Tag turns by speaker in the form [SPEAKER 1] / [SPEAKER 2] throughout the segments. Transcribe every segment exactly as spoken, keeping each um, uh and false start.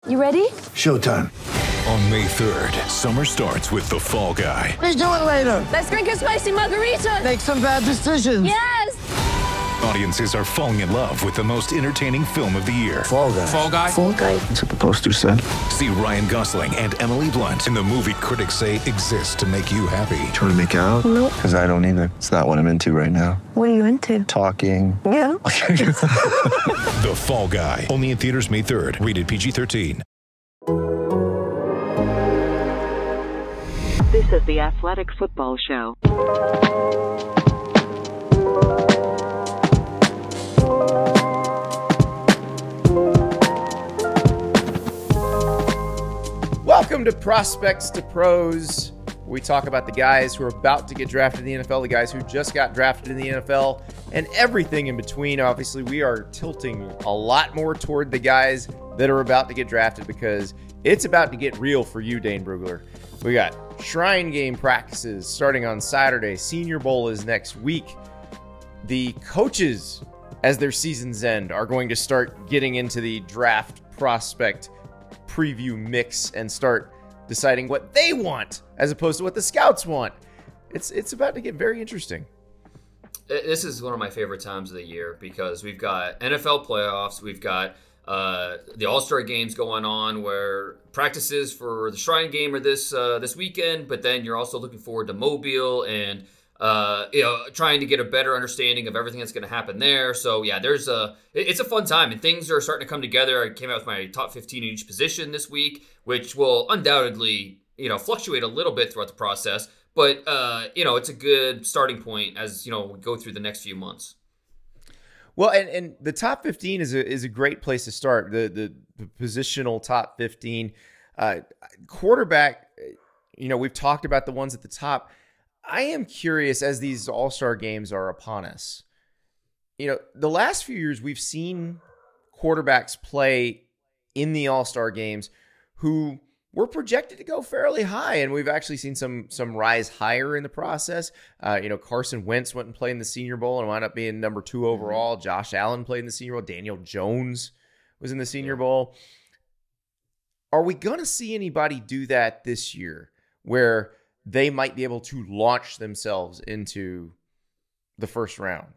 [SPEAKER 1] You ready?
[SPEAKER 2] Showtime.
[SPEAKER 3] On May third, summer starts with The Fall Guy.
[SPEAKER 2] Let's do it later.
[SPEAKER 1] Let's drink a spicy margarita.
[SPEAKER 2] Make some bad decisions.
[SPEAKER 1] Yes!
[SPEAKER 3] Audiences are falling in love with the most entertaining film of the year.
[SPEAKER 2] Fall Guy.
[SPEAKER 4] Fall Guy?
[SPEAKER 1] Fall Guy.
[SPEAKER 2] That's what the poster said.
[SPEAKER 3] See Ryan Gosling and Emily Blunt in the movie critics say exists to make you happy.
[SPEAKER 5] Trying to make it out?
[SPEAKER 1] Nope.
[SPEAKER 5] Because I don't either. It's not what I'm into right now.
[SPEAKER 1] What are you into?
[SPEAKER 5] Talking.
[SPEAKER 1] Yeah.
[SPEAKER 3] The Fall Guy. Only in theaters May third. Rated P G thirteen.
[SPEAKER 6] This is the Athletic Football Show.
[SPEAKER 7] Welcome to Prospects to Pros. We talk about the guys who are about to get drafted in the N F L, the guys who just got drafted in the N F L, and everything in between. Obviously, we are tilting a lot more toward the guys that are about to get drafted because it's about to get real for you, Dane Brugler. We got Shrine Game practices starting on Saturday. Senior Bowl is next week. The coaches, as their seasons end, are going to start getting into the draft prospect preview mix and start deciding what they want as opposed to what the scouts want. It's it's about to get very interesting.
[SPEAKER 8] This is one of my favorite times of the year because we've got N F L playoffs, we've got uh, the All-Star games going on where practices for the Shrine Game are this uh, this weekend, but then you're also looking forward to Mobile and uh, you know trying to get a better understanding of everything that's going to happen there. So yeah, there's a it's a fun time and things are starting to come together. I came out with my top fifteen in each position this week, which will undoubtedly you know fluctuate a little bit throughout the process, but uh, you know it's a good starting point as you know we go through the next few months.
[SPEAKER 7] Well, and, and the top fifteen is a is a great place to start. The the, the positional top fifteen, uh, quarterback. You know, we've talked about the ones at the top. I am curious as these All-Star games are upon us. You know, the last few years we've seen quarterbacks play in the All-Star games who were projected to go fairly high, and we've actually seen some some rise higher in the process. Uh, you know, Carson Wentz went and played in the Senior Bowl and wound up being number two overall. Mm-hmm. Josh Allen played in the Senior Bowl. Daniel Jones was in the Senior Bowl. Are we going to see anybody do that this year where they might be able to launch themselves into the first round?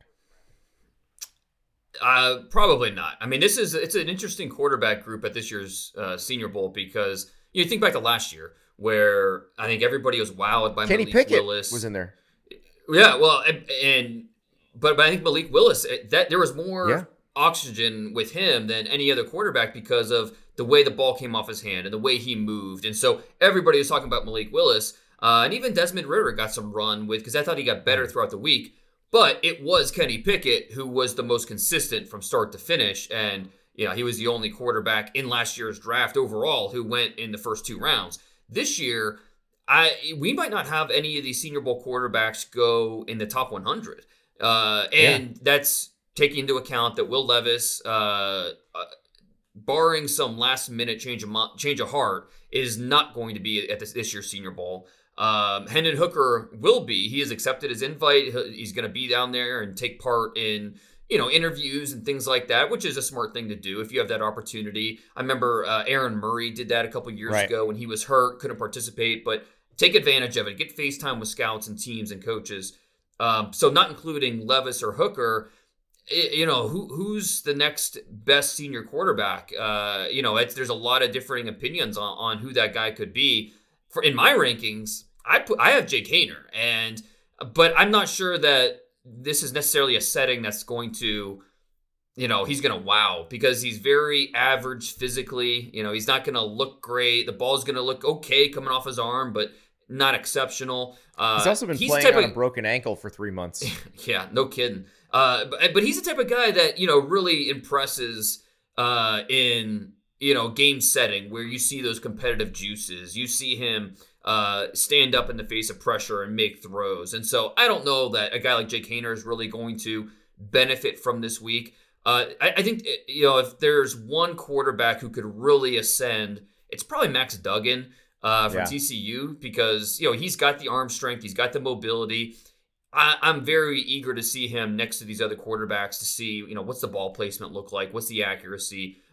[SPEAKER 8] Uh, probably not. I mean, this is it's an interesting quarterback group at this year's uh, Senior Bowl because you think back to last year where I think everybody was wowed by
[SPEAKER 7] Kenny
[SPEAKER 8] Malik
[SPEAKER 7] Pickett
[SPEAKER 8] Willis.
[SPEAKER 7] Was in there.
[SPEAKER 8] Yeah, well, and, and but, but I think Malik Willis that there was more
[SPEAKER 7] yeah.
[SPEAKER 8] oxygen with him than any other quarterback because of the way the ball came off his hand and the way he moved, and so everybody was talking about Malik Willis. Uh, and even Desmond Ridder got some run with because I thought he got better throughout the week. But it was Kenny Pickett who was the most consistent from start to finish. And, you know, he was the only quarterback in last year's draft overall who went in the first two rounds. This year, I we might not have any of these Senior Bowl quarterbacks go in the top one hundred. Uh, and yeah. that's taking into account that Will Levis, uh, uh, barring some last-minute change of, mo- change of heart, is not going to be at this, this year's Senior Bowl. Um, Hendon Hooker will be. He has accepted his invite. He's going to be down there and take part in, you know, interviews and things like that, which is a smart thing to do if you have that opportunity. I remember uh, Aaron Murray did that a couple years
[SPEAKER 7] right.
[SPEAKER 8] ago when he was hurt, couldn't participate, but take advantage of it. Get FaceTime with scouts and teams and coaches. Um, so not including Levis or Hooker, it, you know, who who's the next best senior quarterback? Uh, you know, it's, there's a lot of differing opinions on, on who that guy could be. For in my rankings, I put I have Jake Haener, and but I'm not sure that this is necessarily a setting that's going to, you know, he's going to wow because he's very average physically. You know, he's not going to look great. The ball's going to look okay coming off his arm, but not exceptional. Uh,
[SPEAKER 7] he's also been
[SPEAKER 8] he's
[SPEAKER 7] playing on
[SPEAKER 8] of,
[SPEAKER 7] a broken ankle for three months.
[SPEAKER 8] Yeah, no kidding. Uh, but, but he's the type of guy that, you know, really impresses uh, in, you know, game setting where you see those competitive juices. You see him uh, stand up in the face of pressure and make throws. And so I don't know that a guy like Jake Haener is really going to benefit from this week. Uh, I, I think, you know, if there's one quarterback who could really ascend, it's probably Max Duggan uh, from
[SPEAKER 7] yeah.
[SPEAKER 8] T C U because, you know, he's got the arm strength. He's got the mobility. I, I'm very eager to see him next to these other quarterbacks to see, you know, what's the ball placement look like? What's the accuracy?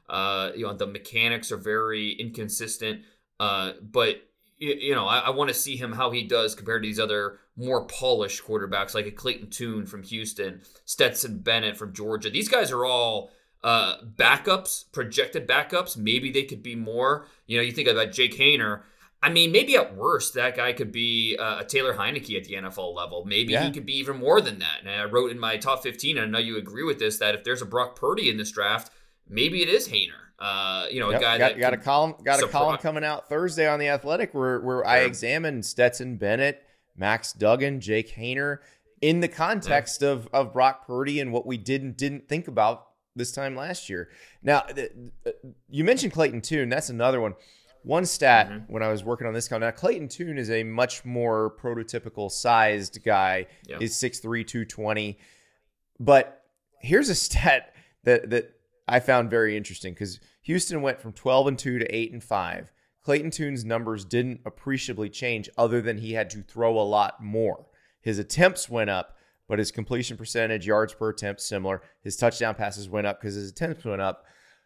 [SPEAKER 8] Uh, you know, the mechanics are very inconsistent. Uh, but you, you know, I, I want to see him how he does compared to these other more polished quarterbacks like a Clayton Tune from Houston, Stetson Bennett from Georgia. These guys are all uh, backups, projected backups. Maybe they could be more. You know, you think about Jake Haener. I mean, maybe at worst, that guy could be uh, a Taylor Heineke at the N F L level. Maybe yeah. he could be even more than that. And I wrote in my top fifteen, and I know you agree with this, that if there's a Brock Purdy in this draft, maybe it is Haener. Uh, you know,
[SPEAKER 7] yep,
[SPEAKER 8] a guy
[SPEAKER 7] got,
[SPEAKER 8] that
[SPEAKER 7] got a column, got
[SPEAKER 8] surprise.
[SPEAKER 7] a column coming out Thursday on The Athletic where where yeah. I examined Stetson Bennett, Max Duggan, Jake Haener in the context yeah. of of Brock Purdy and what we didn't didn't think about this time last year. Now, th- th- you mentioned Clayton Tune. That's another one. One stat mm-hmm. when I was working on this count. Now, Clayton Tune is a much more prototypical sized guy. Yeah. He's six three, two twenty. But here's a stat that that I found very interesting because Houston went from twelve and two to eight and five. Clayton Tune's numbers didn't appreciably change other than he had to throw a lot more. His attempts went up, but his completion percentage, yards per attempt, similar. His touchdown passes went up because his attempts went up.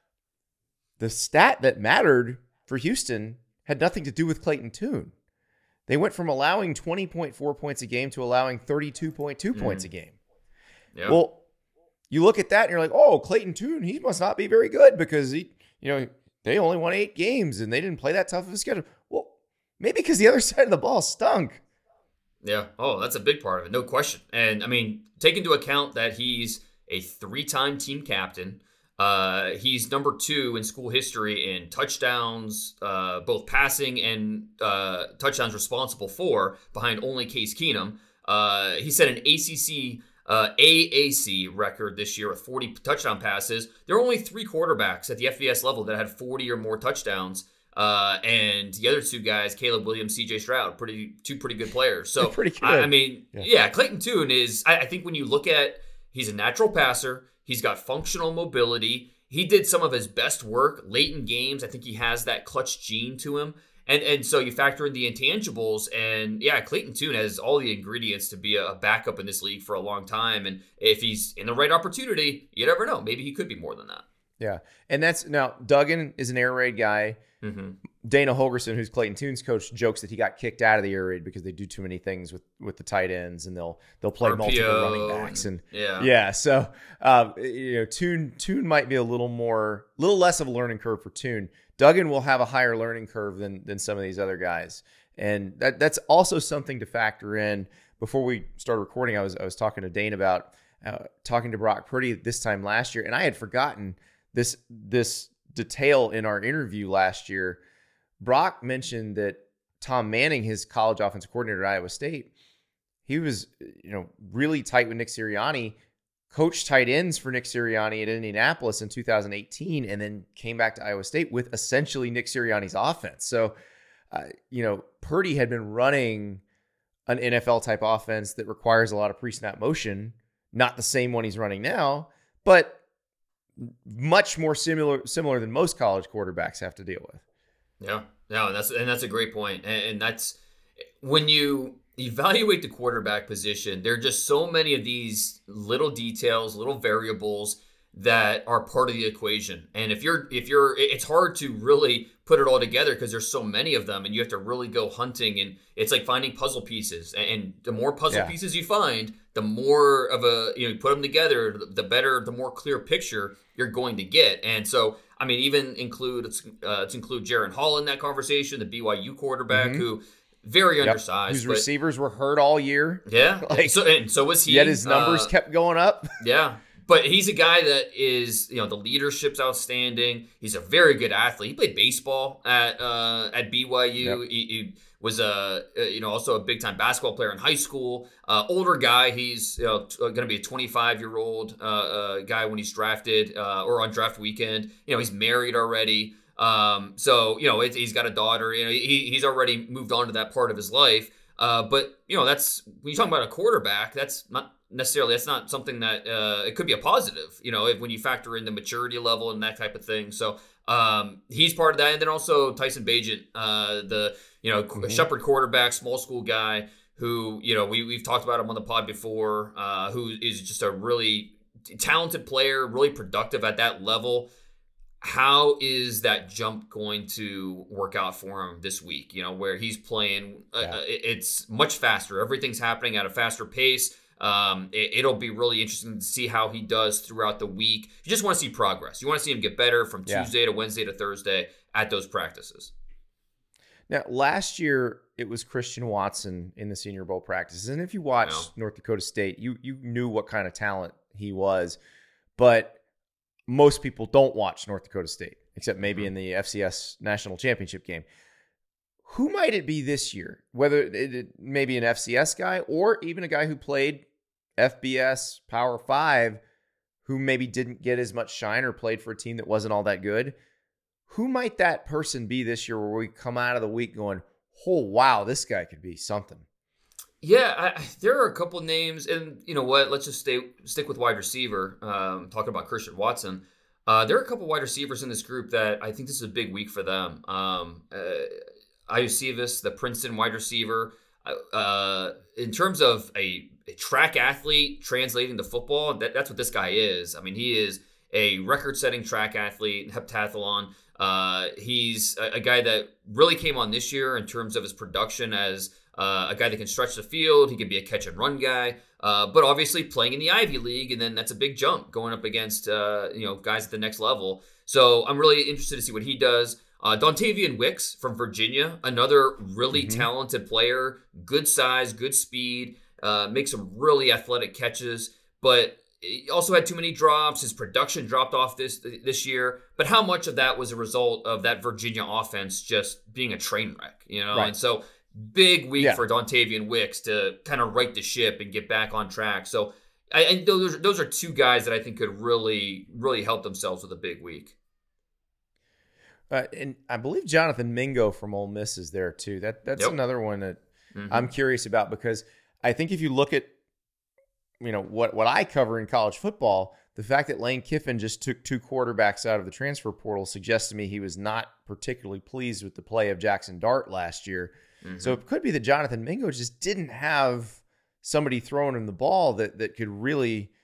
[SPEAKER 7] The stat that mattered for Houston had nothing to do with Clayton Tune. They went from allowing twenty point four points a game to allowing thirty-two point two mm. points a game. Yep. Well, you look at that and you're like, oh, Clayton Tune, he must not be very good because he, you know, they only won eight games and they didn't play that tough of a schedule. Well, maybe because the other side of the ball stunk.
[SPEAKER 8] Yeah. Oh, that's a big part of it. No question. And I mean, take into account that he's a three-time team captain. Uh, he's number two in school history in touchdowns, uh, both passing and uh, touchdowns responsible for, behind only Case Keenum. Uh, he set an A C C uh, A A C record this year with forty touchdown passes. There are only three quarterbacks at the F B S level that had forty or more touchdowns. Uh, and the other two guys, Caleb Williams, C J Stroud, pretty two pretty good players. So
[SPEAKER 7] pretty good.
[SPEAKER 8] I, I mean, yeah. yeah, Clayton Tune is. I, I think when you look at, he's a natural passer. He's got functional mobility. He did some of his best work late in games. I think he has that clutch gene to him. And and so you factor in the intangibles, and yeah, Clayton Tune has all the ingredients to be a backup in this league for a long time. And if he's in the right opportunity, you never know. Maybe he could be more than that.
[SPEAKER 7] Yeah. And that's now Duggan is an air raid guy. Mm-hmm. Dana Holgerson, who's Clayton Tune's coach, jokes that he got kicked out of the air raid because they do too many things with, with the tight ends, and they'll they'll play R P O, multiple running backs and
[SPEAKER 8] yeah,
[SPEAKER 7] yeah. So um, you know, Tune Tune might be a little more, little less of a learning curve for Tune. Duggan will have a higher learning curve than than some of these other guys, and that that's also something to factor in. Before we started recording, I was I was talking to Dane about uh, talking to Brock Purdy this time last year, and I had forgotten this this. detail in our interview last year. Brock mentioned that Tom Manning, his college offensive coordinator at Iowa State, he was, you know, really tight with Nick Sirianni, coached tight ends for Nick Sirianni at Indianapolis in two thousand eighteen, and then came back to Iowa State with essentially Nick Sirianni's offense. So, uh, you know, Purdy had been running an N F L type offense that requires a lot of pre-snap motion, not the same one he's running now, but much more similar similar than most college quarterbacks have to deal with.
[SPEAKER 8] Yeah, no, and that's and that's a great point. And, and that's when you evaluate the quarterback position, there are just so many of these little details, little variables that are part of the equation. And if you're if you're it's hard to really put it all together because there's so many of them, and you have to really go hunting, and it's like finding puzzle pieces. And the more puzzle yeah. pieces you find, the more of a, you know, you put them together, the better, the more clear picture you're going to get. And so, I mean, even include, let's, uh, let's include Jaren Hall in that conversation, the B Y U quarterback mm-hmm. who very yep. undersized.
[SPEAKER 7] Whose
[SPEAKER 8] but,
[SPEAKER 7] receivers were hurt all year.
[SPEAKER 8] Yeah.
[SPEAKER 7] like,
[SPEAKER 8] so, and so was he.
[SPEAKER 7] Yet his numbers
[SPEAKER 8] uh,
[SPEAKER 7] kept going up.
[SPEAKER 8] yeah. But he's a guy that is, you know, the leadership's outstanding. He's a very good athlete. He played baseball at uh, at B Y U. Yep. He, he was a, you know, also a big time basketball player in high school. Uh, older guy. He's, you know, t- going to be a twenty-five year old uh, uh, guy when he's drafted uh, or on draft weekend. You know, he's married already. Um, so you know, it, he's got a daughter. You know, he he's already moved on to that part of his life. Uh, but you know, that's when you're talking about a quarterback. That's not necessarily, that's not something that uh, it could be a positive, you know, if, when you factor in the maturity level and that type of thing. So um, he's part of that. And then also Tyson Bagent, uh, the, you know, mm-hmm. Shepherd quarterback, small school guy who, you know, we, we've talked about him on the pod before, uh, who is just a really talented player, really productive at that level. how is that jump going to work out for him this week? You know, where he's playing, uh,
[SPEAKER 7] Yeah.
[SPEAKER 8] it's much faster. Everything's happening at a faster pace. Um, it, it'll be really interesting to see how he does throughout the week. You just want to see progress. You want to see him get better from
[SPEAKER 7] Yeah.
[SPEAKER 8] Tuesday to Wednesday to Thursday at those practices.
[SPEAKER 7] Now, last year it was Christian Watson in the Senior Bowl practices, and if you watched
[SPEAKER 8] Yeah.
[SPEAKER 7] North Dakota State, you you knew what kind of talent he was. But most people don't watch North Dakota State, except maybe in the F C S National Championship game. Who might it be this year? Whether it, it maybe an F C S guy or even a guy who played F B S Power Five, who maybe didn't get as much shine or played for a team that wasn't all that good. Who might that person be this year where we come out of the week going, oh, wow, this guy could be something?
[SPEAKER 8] Yeah, I, there are a couple names, and you know what? Let's just stay stick with wide receiver. Um, talking about Christian Watson, uh, there are a couple wide receivers in this group that I think this is a big week for them. Um, uh, Iosivas, the Princeton wide receiver, uh, in terms of a, a track athlete translating to football, that, that's what this guy is. I mean, he is a record-setting track athlete, heptathlon. Uh, he's a, a guy that really came on this year in terms of his production as uh, a guy that can stretch the field. He can be a catch-and-run guy, uh, but obviously playing in the Ivy League, and then that's a big jump going up against uh, you know guys at the next level. So I'm really interested to see what he does. Uh, Dontavian Wicks from Virginia, another really mm-hmm. talented player, good size, good speed, uh, makes some really athletic catches, but he also had too many drops. His production dropped off this this year. But how much of that was a result of that Virginia offense just being a train wreck, you know?
[SPEAKER 7] Right.
[SPEAKER 8] And so big week
[SPEAKER 7] yeah.
[SPEAKER 8] for Dontavian Wicks to kind of right the ship and get back on track. So I, and those, those are two guys that I think could really, really help themselves with a big week.
[SPEAKER 7] Uh, and I believe Jonathan Mingo from Ole Miss is there too. That That's
[SPEAKER 8] yep.
[SPEAKER 7] another one that
[SPEAKER 8] mm-hmm.
[SPEAKER 7] I'm curious about, because I think if you look at you know, what, what I cover in college football, the fact that Lane Kiffin just took two quarterbacks out of the transfer portal suggests to me he was not particularly pleased with the play of Jackson Dart last year. Mm-hmm. So it could be that Jonathan Mingo just didn't have somebody throwing him the ball that that could really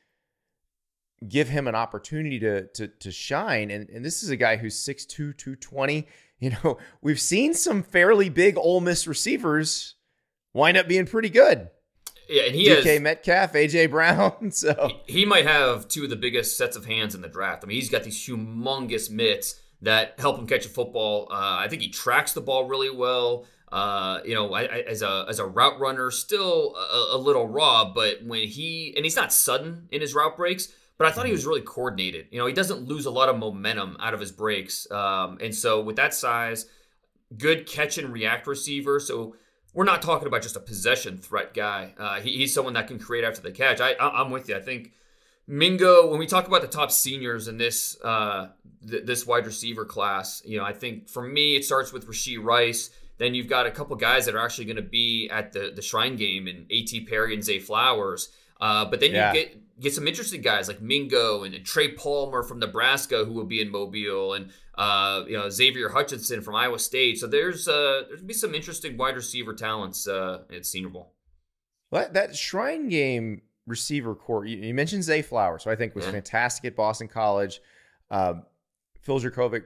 [SPEAKER 7] give him an opportunity to to to shine. And, and this is a guy who's six two, two twenty. You know, we've seen some fairly big Ole Miss receivers wind up being pretty good.
[SPEAKER 8] Yeah, and he
[SPEAKER 7] D K
[SPEAKER 8] has,
[SPEAKER 7] Metcalf, A J Brown. So
[SPEAKER 8] he, he might have two of the biggest sets of hands in the draft. I mean, he's got these humongous mitts that help him catch a football. Uh, I think he tracks the ball really well. Uh, you know, I, I, as a as a route runner, still a, a little raw, but when he and he's not sudden in his route breaks, but I thought he was really coordinated. You know, he doesn't lose a lot of momentum out of his breaks, um, and so with that size, good catch and react receiver. So we're not talking about just a possession threat guy. Uh, he, he's someone that can create after the catch. I, I, I'm with you. I think Mingo, when we talk about the top seniors in this uh, th- this wide receiver class, you know, I think for me, it starts with Rashee Rice. Then you've got a couple guys that are actually going to be at the, the Shrine game in A T Perry and Zay Flowers. Uh, but then
[SPEAKER 7] yeah.
[SPEAKER 8] you get get some interesting guys like Mingo and, and Trey Palmer from Nebraska, who will be in Mobile, and uh, you know Xavier Hutchinson from Iowa State. So there's uh, there's gonna be some interesting wide receiver talents uh, at Senior Bowl.
[SPEAKER 7] Well, that Shrine game receiver core, you, you mentioned Zay Flowers, who I think was
[SPEAKER 8] Yeah.
[SPEAKER 7] fantastic at Boston College. Um, Phil Jurkovec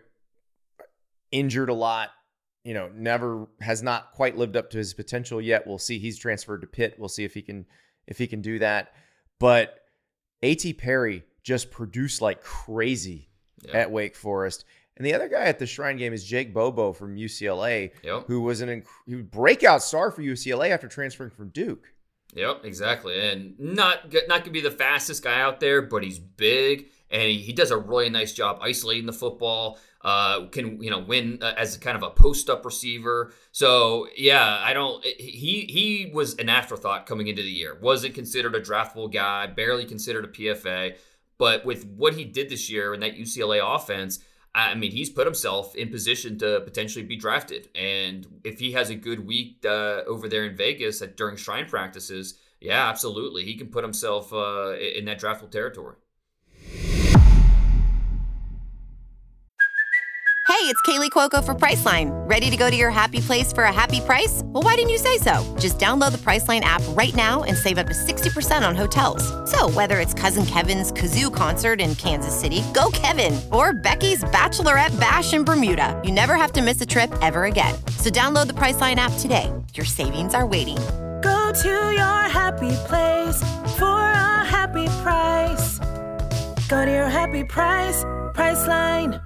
[SPEAKER 7] injured a lot. You know, never has not quite lived up to his potential yet. We'll see. He's transferred to Pitt. We'll see if he can if he can do that. But A T Perry just produced like crazy
[SPEAKER 8] Yeah.
[SPEAKER 7] at Wake Forest. And the other guy at the Shrine game is Jake Bobo from U C L A,
[SPEAKER 8] Yep.
[SPEAKER 7] who was an inc- who breakout star for U C L A after transferring from Duke.
[SPEAKER 8] Yep, exactly. And not not going to be the fastest guy out there, but he's big, and he, he does a really nice job isolating the football. Uh, can you know win uh, as kind of a post-up receiver. So yeah, I don't. He he was an afterthought coming into the year. Wasn't considered a draftable guy. Barely considered a P F A. But with what he did this year in that U C L A offense, I mean, he's put himself in position to potentially be drafted. And if he has a good week uh, over there in Vegas at, during Shrine practices, yeah, absolutely, he can put himself uh, in that draftable territory.
[SPEAKER 4] Hey, it's Kaylee Cuoco for Priceline. Ready to go to your happy place for a happy price? Well, why didn't you say so? Just download the Priceline app right now and save up to sixty percent on hotels. So whether it's Cousin Kevin's Kazoo Concert in Kansas City, go Kevin, or Becky's Bachelorette Bash in Bermuda, you never have to miss a trip ever again. So download the Priceline app today. Your savings are waiting.
[SPEAKER 9] Go to your happy place for a happy price. Go to your happy price, Priceline.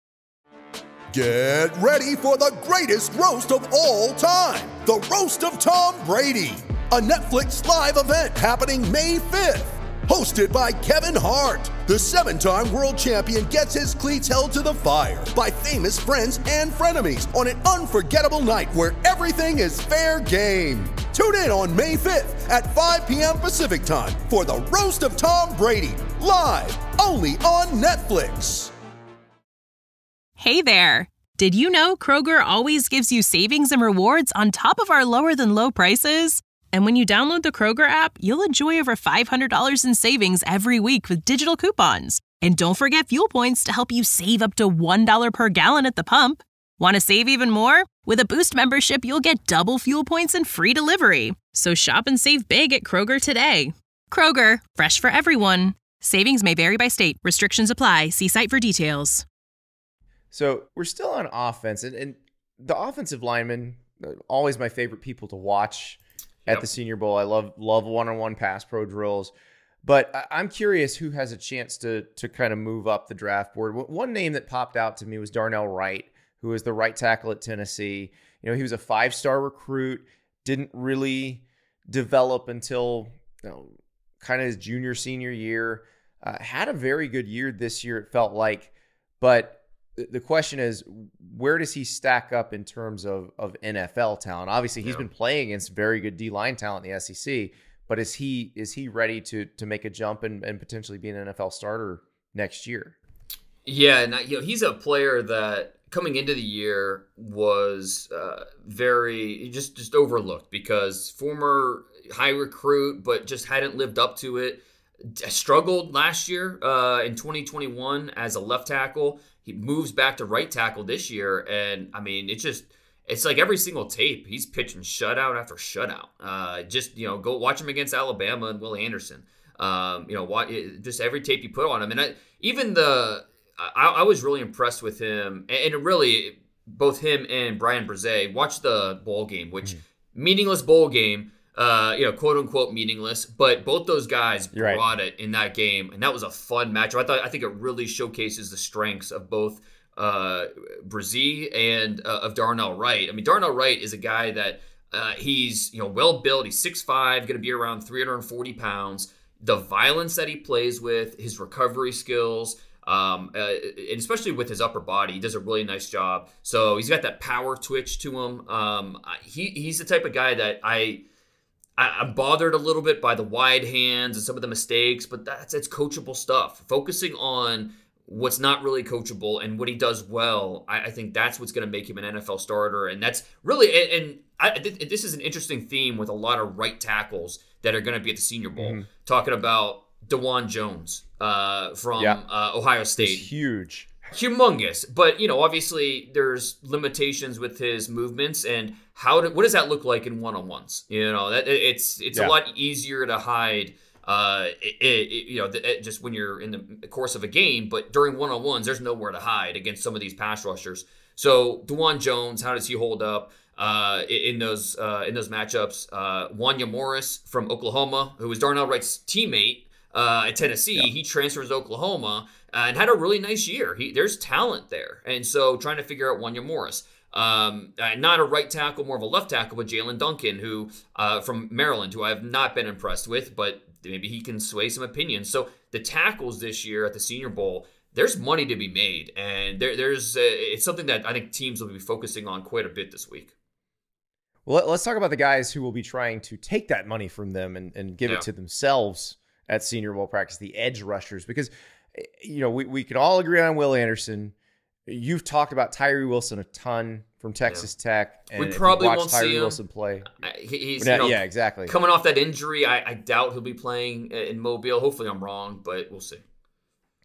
[SPEAKER 10] Get ready for the greatest roast of all time, the Roast of Tom Brady, a Netflix live event happening May fifth. Hosted by Kevin Hart, the seven-time world champion gets his cleats held to the fire by famous friends and frenemies on an unforgettable night where everything is fair game. Tune in on May fifth at five p.m. Pacific time for the Roast of Tom Brady, live only on Netflix.
[SPEAKER 11] Hey there! Did you know Kroger always gives you savings and rewards on top of our lower-than-low prices? And when you download the Kroger app, you'll enjoy over five hundred dollars in savings every week with digital coupons. And don't forget fuel points to help you save up to one dollar per gallon at the pump. Want to save even more? With a Boost membership, you'll get double fuel points and free delivery. So shop and save big at Kroger today. Kroger, fresh for everyone. Savings may vary by state. Restrictions apply. See site for details.
[SPEAKER 7] So we're still on offense, and, and the offensive linemen, always my favorite people to watch at
[SPEAKER 8] Yep.
[SPEAKER 7] the Senior Bowl. I love love one-on-one pass pro drills, but I, I'm curious who has a chance to to kind of move up the draft board. One name that popped out to me was Darnell Wright, who is the right tackle at Tennessee. You know, he was a five-star recruit, didn't really develop until, you know, kind of his junior, senior year. Uh, had a very good year this year, it felt like, but the question is, where does he stack up in terms of, of N F L talent? Obviously, he's yeah. been playing against very good D-line talent in the S E C, but is he is he ready to to make a jump and, and potentially be an N F L starter next year?
[SPEAKER 8] Yeah, and you know, he's a player that coming into the year was uh, very just just overlooked because former high recruit, but just hadn't lived up to it. Struggled last year uh, in twenty twenty-one as a left tackle. He moves back to right tackle this year, and I mean, it's just it's like every single tape he's pitching shutout after shutout. Uh, just you know, go watch him against Alabama and Will Anderson. Um, you know, watch, just every tape you put on him, and I, even the I, I was really impressed with him, and it really both him and Brian Brzee. Watch the bowl game, which mm-hmm. meaningless bowl game. Uh, you know, quote unquote meaningless, but both those guys
[SPEAKER 7] You're
[SPEAKER 8] brought
[SPEAKER 7] right.
[SPEAKER 8] it in that game, and that was a fun matchup. I thought, I think it really showcases the strengths of both uh, Brzee and uh, of Darnell Wright. I mean, Darnell Wright is a guy that uh, he's you know well built. He's six five, going to be around three hundred forty pounds. The violence that he plays with, his recovery skills. Um, uh, and especially with his upper body, he does a really nice job. So he's got that power twitch to him. Um, he he's the type of guy that I. I'm bothered a little bit by the wide hands and some of the mistakes, but that's it's coachable stuff. Focusing on what's not really coachable and what he does well, I, I think that's what's going to make him an N F L starter. And that's really, and, and I, this is an interesting theme with a lot of right tackles that are going to be at the Senior Bowl. Mm-hmm. Talking about DeJuan Jones uh, from yeah. uh, Ohio State.
[SPEAKER 7] He's huge.
[SPEAKER 8] Humongous, but you know, obviously there's limitations with his movements and how do, what does that look like in one-on-ones? You know, that it's it's yeah. a lot easier to hide, uh, it, it, you know, it, just when you're in the course of a game, but during one-on-ones, there's nowhere to hide against some of these pass rushers. So DeJuan Jones, how does he hold up uh, in those uh, in those matchups? Uh, Wanya Morris from Oklahoma, who was Darnell Wright's teammate uh, at Tennessee, yeah. he transfers to Oklahoma. Uh, and had a really nice year. He, there's talent there. And so trying to figure out Wanya Morris. Um, uh, not a right tackle, more of a left tackle, but Jalen Duncan, who uh, from Maryland, who I have not been impressed with, but maybe he can sway some opinions. So the tackles this year at the Senior Bowl, there's money to be made. And there, there's uh, it's something that I think teams will be focusing on quite a bit this week.
[SPEAKER 7] Well, let's talk about the guys who will be trying to take that money from them and, and give yeah. it to themselves at Senior Bowl practice, the edge rushers, because you know, we, we can all agree on Will Anderson. You've talked about Tyree Wilson a ton from Texas yeah. Tech. And
[SPEAKER 8] we probably
[SPEAKER 7] watch
[SPEAKER 8] won't
[SPEAKER 7] Tyree
[SPEAKER 8] see him.
[SPEAKER 7] Wilson play.
[SPEAKER 8] He, he's,
[SPEAKER 7] yeah,
[SPEAKER 8] you know,
[SPEAKER 7] yeah, exactly.
[SPEAKER 8] Coming off that injury, I, I doubt he'll be playing in Mobile. Hopefully I'm wrong, but we'll see.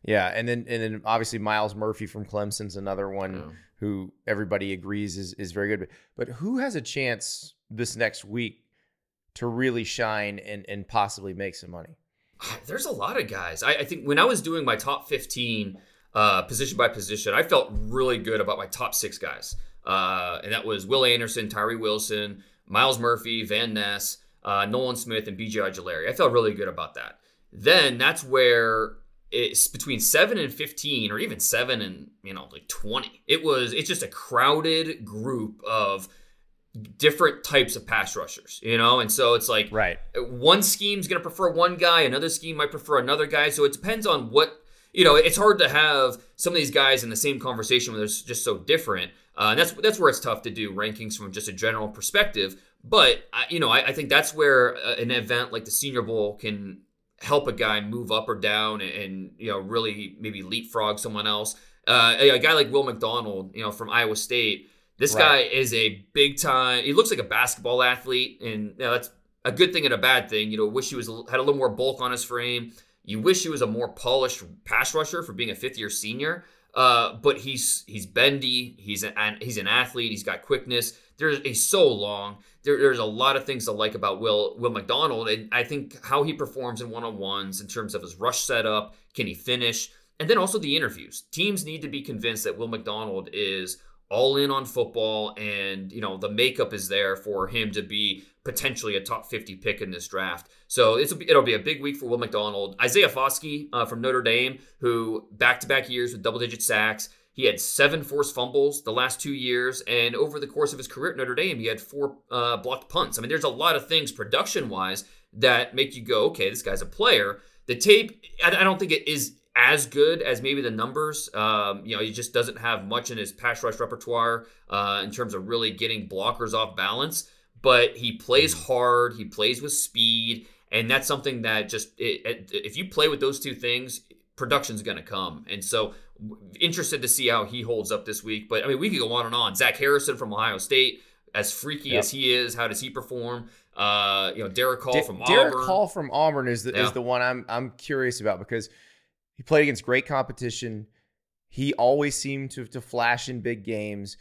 [SPEAKER 7] Yeah, and then and then obviously Miles Murphy from Clemson's another one
[SPEAKER 8] Yeah.
[SPEAKER 7] who everybody agrees is is very good. But, but who has a chance this next week to really shine and and possibly make some money?
[SPEAKER 8] There's a lot of guys. I, I think when I was doing my top fifteen uh, position by position, I felt really good about my top six guys. Uh, and that was Will Anderson, Tyree Wilson, Miles Murphy, Van Ness, uh, Nolan Smith, and B J Ojulari. I felt really good about that. Then that's where it's between seven and fifteen, or even seven and, you know, like twenty. It was, it's just a crowded group of different types of pass rushers, you know? And so it's like,
[SPEAKER 7] right.
[SPEAKER 8] One scheme's going to prefer one guy, another scheme might prefer another guy. So it depends on what, you know, it's hard to have some of these guys in the same conversation when they're just so different. Uh, and that's that's where it's tough to do rankings from just a general perspective. But, I, you know, I, I think that's where uh, an event like the Senior Bowl can help a guy move up or down and, and you know, really maybe leapfrog someone else. Uh, a, a guy like Will McDonald, you know, from Iowa State, this
[SPEAKER 7] Right.
[SPEAKER 8] guy is a big time. He looks like a basketball athlete, and you know, that's a good thing and a bad thing. You know, wish he was had a little more bulk on his frame. You wish he was a more polished pass rusher for being a fifth year senior. Uh, but he's he's bendy. He's an he's an athlete. He's got quickness. There's he's so long. There, there's a lot of things to like about Will Will McDonald, and I think how he performs in one on ones in terms of his rush setup. Can he finish? And then also the interviews. Teams need to be convinced that Will McDonald is all in on football, and you know the makeup is there for him to be potentially a top fifty pick in this draft. So it's a, it'll be a big week for Will McDonald. Isaiah Foskey uh, from Notre Dame, who back-to-back years with double-digit sacks. He had seven forced fumbles the last two years, and over the course of his career at Notre Dame, he had four uh, blocked punts. I mean, there's a lot of things production-wise that make you go, okay, this guy's a player. The tape, I, I don't think it is as good as maybe the numbers. Um, you know, he just doesn't have much in his pass rush repertoire uh, in terms of really getting blockers off balance. But he plays hard, he plays with speed, and that's something that just, it, it, if you play with those two things, production's going to come. And so interested to see how he holds up this week. But I mean, we could go on and on. Zach Harrison from Ohio State, as freaky
[SPEAKER 7] Yep.
[SPEAKER 8] as he is, how does he perform? Uh, you know, Derek Hall
[SPEAKER 7] D-
[SPEAKER 8] from
[SPEAKER 7] Derek
[SPEAKER 8] Auburn.
[SPEAKER 7] Hall from Auburn is the
[SPEAKER 8] Yeah.
[SPEAKER 7] is the one I'm I'm curious about, because he played against great competition. He always seemed to to flash in big games.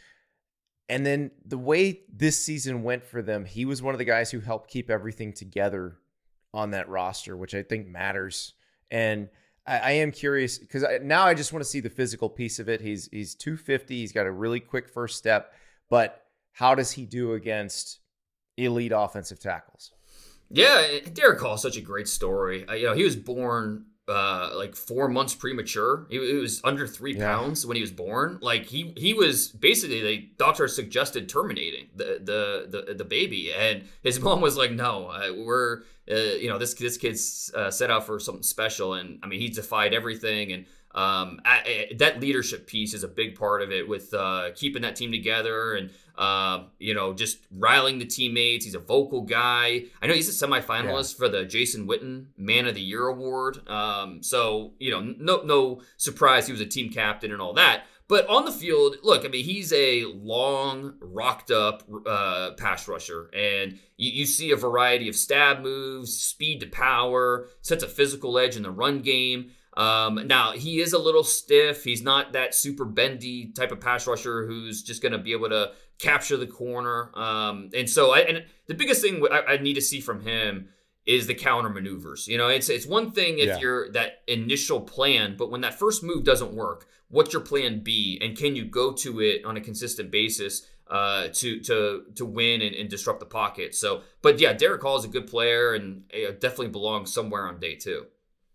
[SPEAKER 7] And then the way this season went for them, he was one of the guys who helped keep everything together on that roster, which I think matters. And I, I am curious because now I just want to see the physical piece of it. He's he's two fifty. He's got a really quick first step. But how does he do against elite offensive tackles?
[SPEAKER 8] Yeah, Derek Hall is such a great story. Uh, you know, he was born uh, like four months premature. He, he was under three
[SPEAKER 7] Yeah.
[SPEAKER 8] pounds when he was born. Like he he was basically, the doctor suggested terminating the the the, the baby, and his mom was like, "No, uh, we're uh, you know this this kid's uh, set out for something special." And I mean, he defied everything, and um, I, I, that leadership piece is a big part of it with uh, keeping that team together and. Um, you know, just riling the teammates. He's a vocal guy. I know he's a semifinalist yeah. for the Jason Witten Man of the Year award. Um, so, you know, no no surprise he was a team captain and all that. But on the field, look, I mean, he's a long, rocked up uh, pass rusher. And you, you see a variety of stab moves, speed to power, sets a physical edge in the run game. Um, now, he is a little stiff. He's not that super bendy type of pass rusher who's just going to be able to capture the corner. Um, and so I, and the biggest thing I, I need to see from him is the counter maneuvers. You know, it's it's one thing if yeah. you're that initial plan, but when that first move doesn't work, what's your plan B? And can you go to it on a consistent basis uh, to to to win and, and disrupt the pocket? So, but yeah, Derek Hall is a good player and uh, definitely belongs somewhere on day two.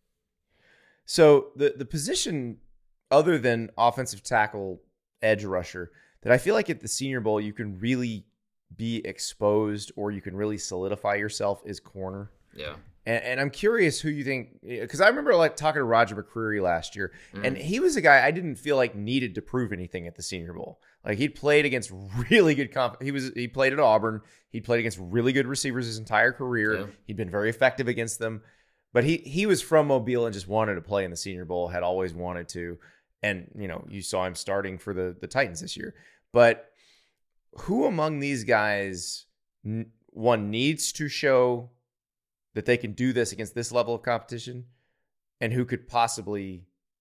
[SPEAKER 7] So the the position other than offensive tackle, edge rusher, that I feel like at the Senior Bowl you can really be exposed or you can really solidify yourself is corner.
[SPEAKER 8] Yeah.
[SPEAKER 7] And, and I'm curious who you think, because I remember like talking to Roger McCreary last year, mm. and he was a guy I didn't feel like needed to prove anything at the Senior Bowl. Like he'd played against really good comp. He was he played at Auburn. He played against really good receivers his entire career. Yeah. He'd been very effective against them. But he he was from Mobile and just wanted to play in the Senior Bowl, had always wanted to. And, you know, you saw him starting for the, the Titans this year. But who among these guys, one, needs to show that they can do this against this level of competition? And who could possibly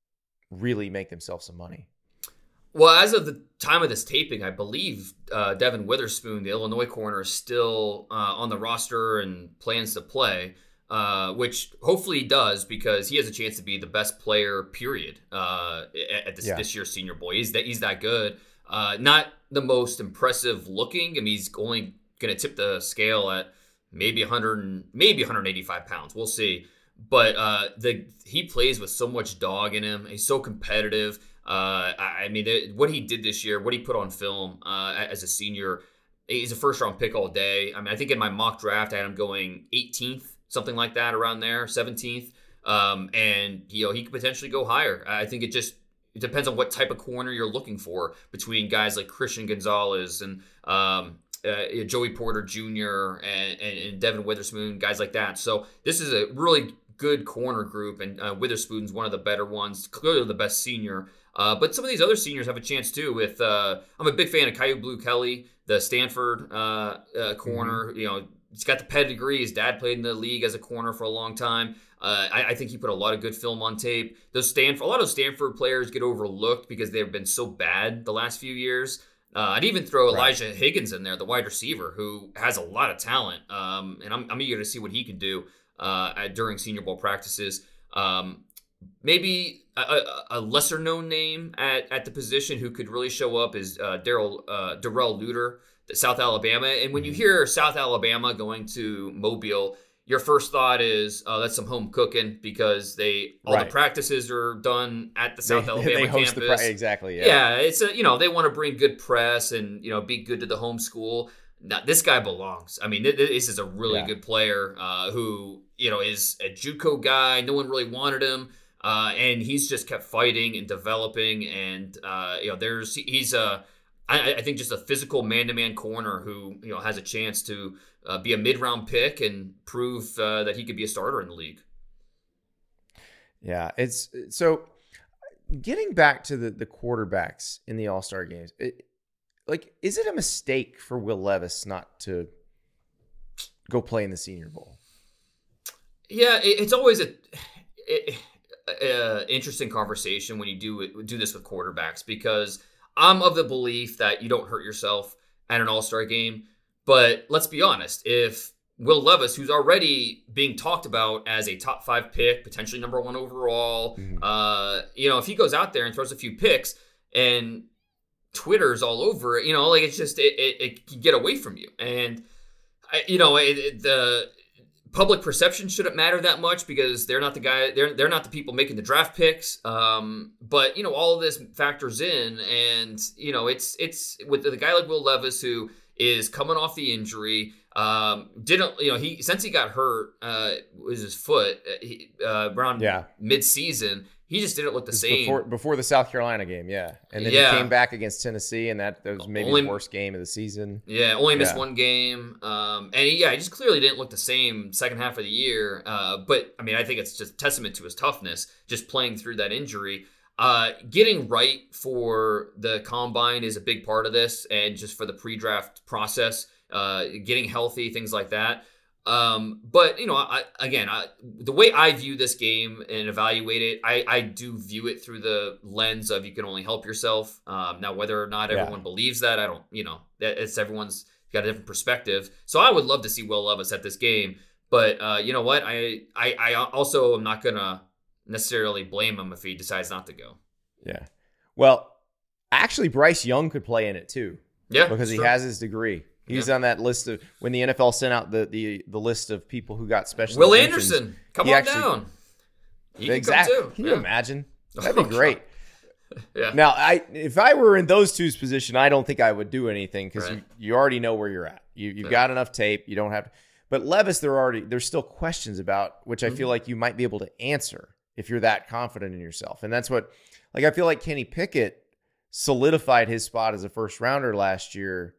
[SPEAKER 7] really make themselves some money.
[SPEAKER 8] Well, as of the time of this taping, I believe uh, Devin Witherspoon, the Illinois corner, is still uh, on the roster and plans to play, uh, which hopefully he does because he has a chance to be the best player, period, uh, at this,
[SPEAKER 7] yeah.
[SPEAKER 8] this year's Senior Bowl. He's that he's that good. Uh, not the most impressive looking. I mean, he's only going to tip the scale at maybe one hundred, maybe one hundred eighty-five pounds. We'll see. But uh, the he plays with so much dog in him. He's so competitive. Uh, I, I mean, it, what he did this year, what he put on film uh, as a senior, he's a first round pick all day. I mean, I think in my mock draft, I had him going eighteenth, something like that, around there, seventeenth. Um, and, you know, he could potentially go higher. I think it just it depends on what type of corner you're looking for between guys like Christian Gonzalez and um, uh, Joey Porter Junior and, and, and Devin Witherspoon, guys like that. So this is a really good corner group, and uh, Witherspoon's one of the better ones, clearly the best senior. Uh, but some of these other seniors have a chance too. With uh, I'm a big fan of Caillou Blue Kelly, the Stanford uh, uh, corner. Mm-hmm. You know, he's got the pedigree. His dad played in the league as a corner for a long time. Uh, I, I think he put a lot of good film on tape. Those Stanford, a lot of Stanford players get overlooked because they've been so bad the last few years. Uh, I'd even throw Elijah right. Higgins in there, the wide receiver, who has a lot of talent, um, and I'm, I'm eager to see what he can do uh, at, during Senior Bowl practices. Um, maybe a, a lesser known name at, at the position who could really show up is uh, Daryl uh, Darrell Luter, South Alabama. And when you hear South Alabama going to Mobile, your first thought is, oh, that's some home cooking because they all right. the practices are done at the South
[SPEAKER 7] they,
[SPEAKER 8] Alabama
[SPEAKER 7] they host
[SPEAKER 8] campus.
[SPEAKER 7] The pra- exactly. Yeah.
[SPEAKER 8] yeah, it's a, you know, they want to bring good press and, you know, be good to the home school. Now, this guy belongs. I mean, this is a really yeah. good player uh, who, you know, is a JUCO guy. No one really wanted him. Uh, and he's just kept fighting and developing. And, uh, you know, there's, he's a, I, I think just a physical man-to-man corner who, you know, has a chance to uh, be a mid-round pick and prove uh, that he could be a starter in the league.
[SPEAKER 7] Yeah. It's so getting back to the, the quarterbacks in the All-Star games, it, like, is it a mistake for Will Levis not to go play in the Senior Bowl?
[SPEAKER 8] Yeah, it, it's always a, it, a interesting conversation when you do do this with quarterbacks, because I'm of the belief that you don't hurt yourself at an All-Star game. But let's be honest, if Will Levis, who's already being talked about as a top five pick, potentially number one overall, mm-hmm. uh, you know, if he goes out there and throws a few picks and Twitter's all over it, you know, like it's just, it, it, it can get away from you. And, I, you know, it, it, the public perception shouldn't matter that much because they're not the guy, they're they're not the people making the draft picks. Um, but, you know, all of this factors in, and, you know, it's, it's with the guy like Will Levis who is coming off the injury, um, didn't, you know, he, since he got hurt, uh, was his foot he, uh, around
[SPEAKER 7] yeah.
[SPEAKER 8] mid-season. He just didn't look the same.
[SPEAKER 7] Before, before the South Carolina game, yeah. And then
[SPEAKER 8] yeah.
[SPEAKER 7] he came back against Tennessee, and that, that was maybe
[SPEAKER 8] only,
[SPEAKER 7] the worst game of the season.
[SPEAKER 8] Yeah, only missed
[SPEAKER 7] yeah.
[SPEAKER 8] one game. Um, and, he, yeah, he just clearly didn't look the same second half of the year. Uh, but, I mean, I think it's just testament to his toughness, just playing through that injury. Uh, getting right for the combine is a big part of this, and just for the pre-draft process, uh, getting healthy, things like that. Um, but, you know, I, again, I, the way I view this game and evaluate it, I, I do view it through the lens of you can only help yourself. Um, now, whether or not everyone yeah. believes that, I don't, you know, it's everyone's got a different perspective. So I would love to see Will Levis at this game. But uh, you know what? I, I, I also am not going to necessarily blame him if he decides not to go.
[SPEAKER 7] Yeah. Well, actually, Bryce Young could play in it too.
[SPEAKER 8] Yeah.
[SPEAKER 7] Because he
[SPEAKER 8] true.
[SPEAKER 7] has his degree. He's yeah. on that list of, when the N F L sent out the the, the list of people who got special
[SPEAKER 8] Will Anderson, come on
[SPEAKER 7] actually,
[SPEAKER 8] down. He
[SPEAKER 7] exactly.
[SPEAKER 8] can come too.
[SPEAKER 7] Can
[SPEAKER 8] yeah.
[SPEAKER 7] you imagine? That'd be great.
[SPEAKER 8] yeah.
[SPEAKER 7] Now, I if I were in those two's position, I don't think I would do anything because
[SPEAKER 8] right.
[SPEAKER 7] you, you already know where you're at. You you've yeah. got enough tape. You don't have to. But Levis, there are already there's still questions about, which I mm-hmm. feel like you might be able to answer if you're that confident in yourself. And that's what, like, I feel like Kenny Pickett solidified his spot as a first rounder last year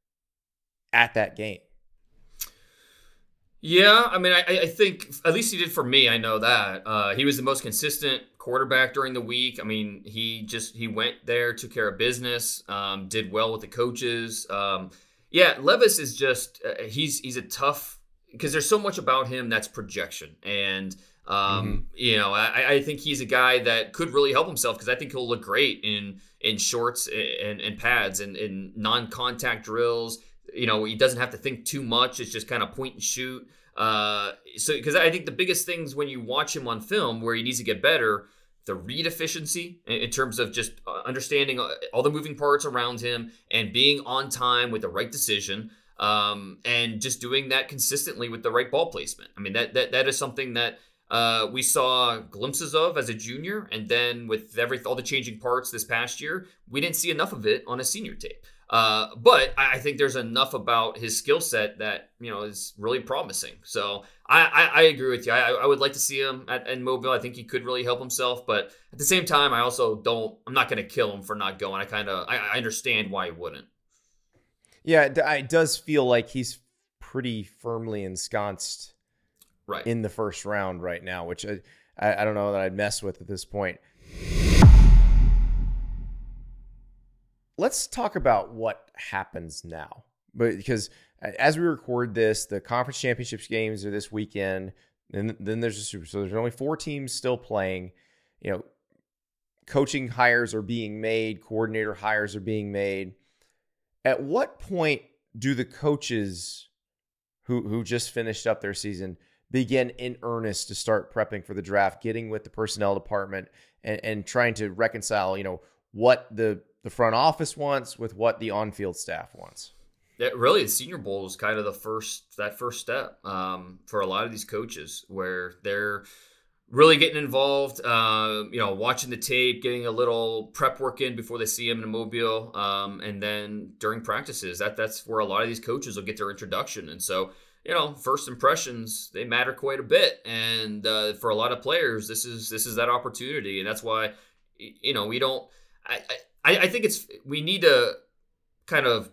[SPEAKER 7] at that game.
[SPEAKER 8] Yeah, I mean, I, I think at least he did for me. I know that uh, he was the most consistent quarterback during the week. I mean, he just he went there, took care of business, um, did well with the coaches. Um, yeah, Levis is just uh, he's he's a tough, because there's so much about him that's projection, and Um,
[SPEAKER 7] Mm-hmm.
[SPEAKER 8] You know, I, I think he's a guy that could really help himself because I think he'll look great in in shorts and, and pads and in non-contact drills. You know, he doesn't have to think too much. It's just kind of point and shoot. Uh, so because I think the biggest things when you watch him on film where he needs to get better, the read efficiency in, in terms of just understanding all the moving parts around him and being on time with the right decision. Um, and just doing that consistently with the right ball placement. I mean, that that that is something that uh, we saw glimpses of as a junior, and then with every all the changing parts this past year, we didn't see enough of it on a senior tape. Uh, but I, I think there's enough about his skill set that you know is really promising. So I, I, I agree with you. I, I would like to see him at in Mobile. I think he could really help himself, but at the same time, I also don't. I'm not going to kill him for not going. I kind of I, I understand why he wouldn't.
[SPEAKER 7] Yeah, it does feel like he's pretty firmly ensconced
[SPEAKER 8] right
[SPEAKER 7] in the first round right now, which I, I don't know that I'd mess with at this point. Let's talk about what happens now. But because as we record this, the conference championships games are this weekend, and then there's a super. So there's only four teams still playing. You know, coaching hires are being made, coordinator hires are being made. At what point do the coaches who who just finished up their season begin in earnest to start prepping for the draft, getting with the personnel department and, and trying to reconcile, you know, what the, the front office wants with what the on-field staff wants?
[SPEAKER 8] Yeah, really, the Senior Bowl is kind of the first that first step um, for a lot of these coaches where they're really getting involved, uh, you know, watching the tape, getting a little prep work in before they see him in Mobile, um, and then during practices. That that's where a lot of these coaches will get their introduction. And so, you know, first impressions, they matter quite a bit. And uh, for a lot of players, this is this is that opportunity, and that's why, you know, we don't. I I, I think it's we need to kind of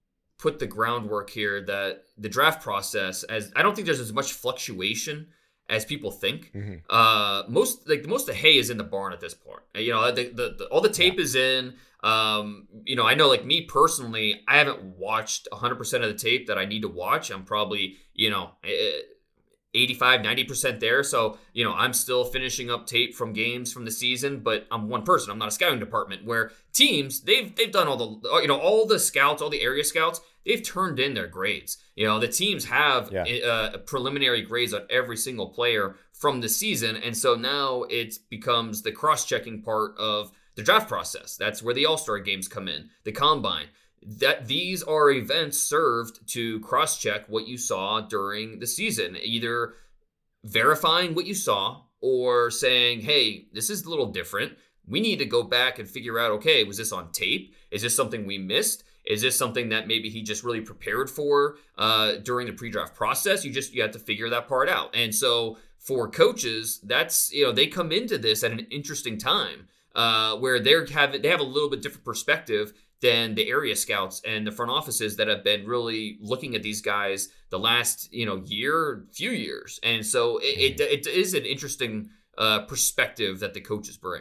[SPEAKER 8] put the groundwork here that the draft process, as I don't think there's as much fluctuation as people think.
[SPEAKER 7] Mm-hmm.
[SPEAKER 8] Uh, most like most of the hay is in the barn at this point. You know, the, the, the all the tape yeah. is in. Um, you know, I know like me personally, I haven't watched one hundred percent of the tape that I need to watch. I'm probably, you know, eighty-five, ninety percent there. So, you know, I'm still finishing up tape from games from the season, but I'm one person. I'm not a scouting department where teams, they've they've done all the, you know, all the scouts, all the area scouts, they've turned in their grades. You know, the teams have yeah. uh, preliminary grades on every single player from the season. And so now it becomes the cross-checking part of the draft process. That's where the All-Star games come in, the combine. That these are events served to cross-check what you saw during the season, either verifying what you saw or saying, hey, this is a little different. We need to go back and figure out, okay, was this on tape? Is this something we missed? Is this something that maybe he just really prepared for uh, during the pre-draft process? You just you have to figure that part out. And so for coaches, that's, you know, they come into this at an interesting time uh, where they're have they have a little bit different perspective than the area scouts and the front offices that have been really looking at these guys the last, you know, year, few years. And so it, it, it is an interesting uh, perspective that the coaches bring.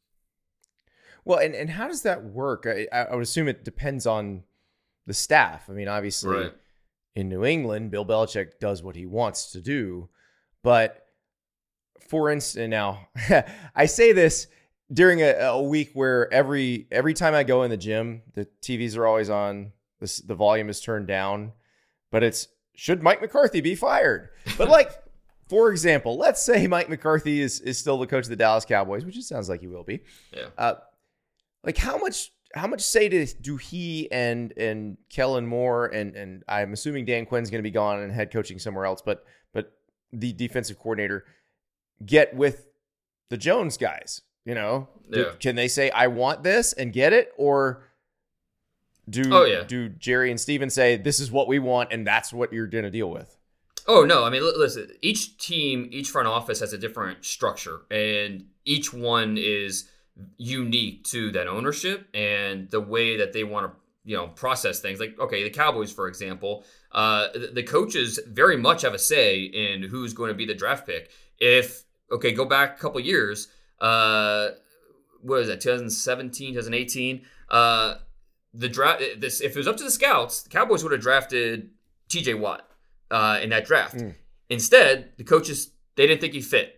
[SPEAKER 7] Well, and, and how does that work? I, I would assume it depends on the staff. I mean, obviously,
[SPEAKER 8] right.
[SPEAKER 7] in New England, Bill Belichick does what he wants to do. But for instance, now, I say this during a, a week where every every time I go in the gym, the T Vs are always on, the, the volume is turned down, but it's, should Mike McCarthy be fired? But like, for example, let's say Mike McCarthy is, is still the coach of the Dallas Cowboys, which it sounds like he will be.
[SPEAKER 8] Yeah.
[SPEAKER 7] Uh, like how much how much say do, do he and and Kellen Moore and and I'm assuming Dan Quinn's going to be gone and head coaching somewhere else, but but the defensive coordinator get with the Jones guys? You know,
[SPEAKER 8] yeah.
[SPEAKER 7] do, can they say I want this and get it, or do
[SPEAKER 8] oh, yeah.
[SPEAKER 7] do Jerry and Steven say this is what we want and that's what you're going to deal with?
[SPEAKER 8] Oh no, I mean listen, each team, each front office has a different structure, and each one is unique to that ownership and the way that they want to, you know, process things. Like, okay, the Cowboys, for example, uh, the, the coaches very much have a say in who's going to be the draft pick. If, okay, go back a couple years, uh, what is that, twenty seventeen, twenty eighteen, uh, the draft, this, if it was up to the scouts, the Cowboys would have drafted T J Watt uh, in that draft. Mm. Instead, the coaches, they didn't think he fit.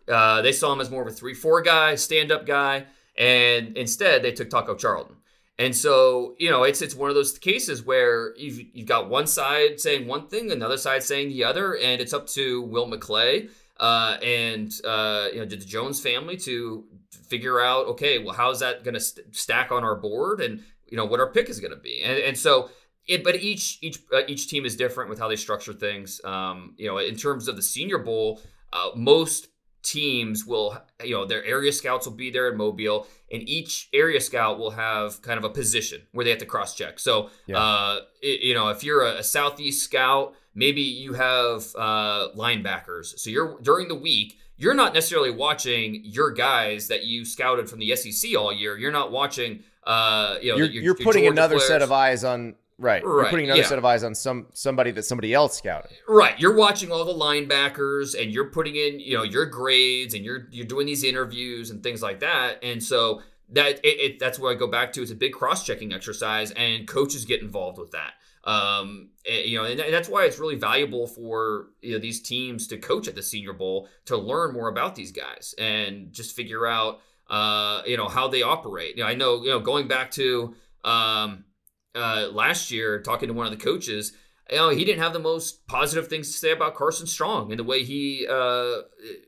[SPEAKER 8] Uh, they saw him as more of a three four guy, stand-up guy, and instead they took Taco Charlton. And so, you know, it's it's one of those cases where you've, you've got one side saying one thing, another side saying the other, and it's up to Will McClay uh, and, uh, you know, the Jones family to figure out, okay, well, how's that going to st- stack on our board and, you know, what our pick is going to be. And, and so, it, but each each uh, each team is different with how they structure things. Um, you know, in terms of the Senior Bowl, uh, most teams will, you know, their area scouts will be there in Mobile, and each area scout will have kind of a position where they have to cross check. So, yeah. uh, it, you know, if you're a, a Southeast scout, maybe you have uh, linebackers. So you're during the week, you're not necessarily watching your guys that you scouted from the S E C all year. You're not watching, uh, you know,
[SPEAKER 7] you're,
[SPEAKER 8] your,
[SPEAKER 7] you're putting
[SPEAKER 8] your
[SPEAKER 7] another
[SPEAKER 8] players.
[SPEAKER 7] set of eyes on. Right.
[SPEAKER 8] right.
[SPEAKER 7] You're putting another
[SPEAKER 8] yeah.
[SPEAKER 7] set of eyes on some somebody that somebody else scouted.
[SPEAKER 8] Right. You're watching all the linebackers and you're putting in, you know, your grades and you're you're doing these interviews and things like that. And so that it, it that's where I go back to. It's a big cross-checking exercise, and coaches get involved with that. Um, and, you know, and that's why it's really valuable for, you know, these teams to coach at the Senior Bowl to learn more about these guys and just figure out, uh, you know, how they operate. You know, I know, you know, going back to, um, Uh, last year, talking to one of the coaches, you know, he didn't have the most positive things to say about Carson Strong and the way he uh,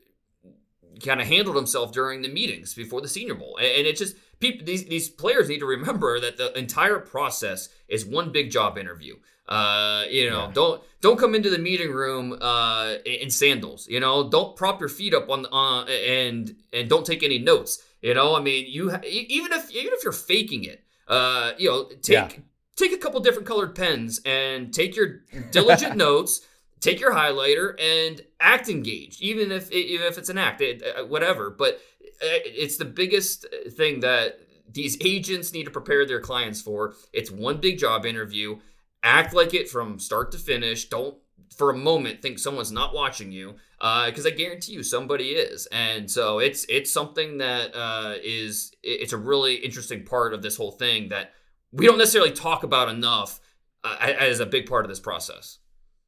[SPEAKER 8] kind of handled himself during the meetings before the Senior Bowl. And, and it's just people; these these players need to remember that the entire process is one big job interview. Uh, you know, yeah. don't don't come into the meeting room uh, in sandals. You know, don't prop your feet up on uh, and and don't take any notes. You know, I mean, you even if even if you're faking it, uh, you know, take.
[SPEAKER 7] Yeah.
[SPEAKER 8] Take a couple different colored pens and take your diligent notes, take your highlighter, and act engaged, even if even if it's an act, it, whatever. But it's the biggest thing that these agents need to prepare their clients for. It's one big job interview. Act like it from start to finish. Don't for a moment think someone's not watching you, because uh, I guarantee you somebody is. And so it's it's something that uh, is it's a really interesting part of this whole thing that we don't necessarily talk about enough uh, as a big part of this process.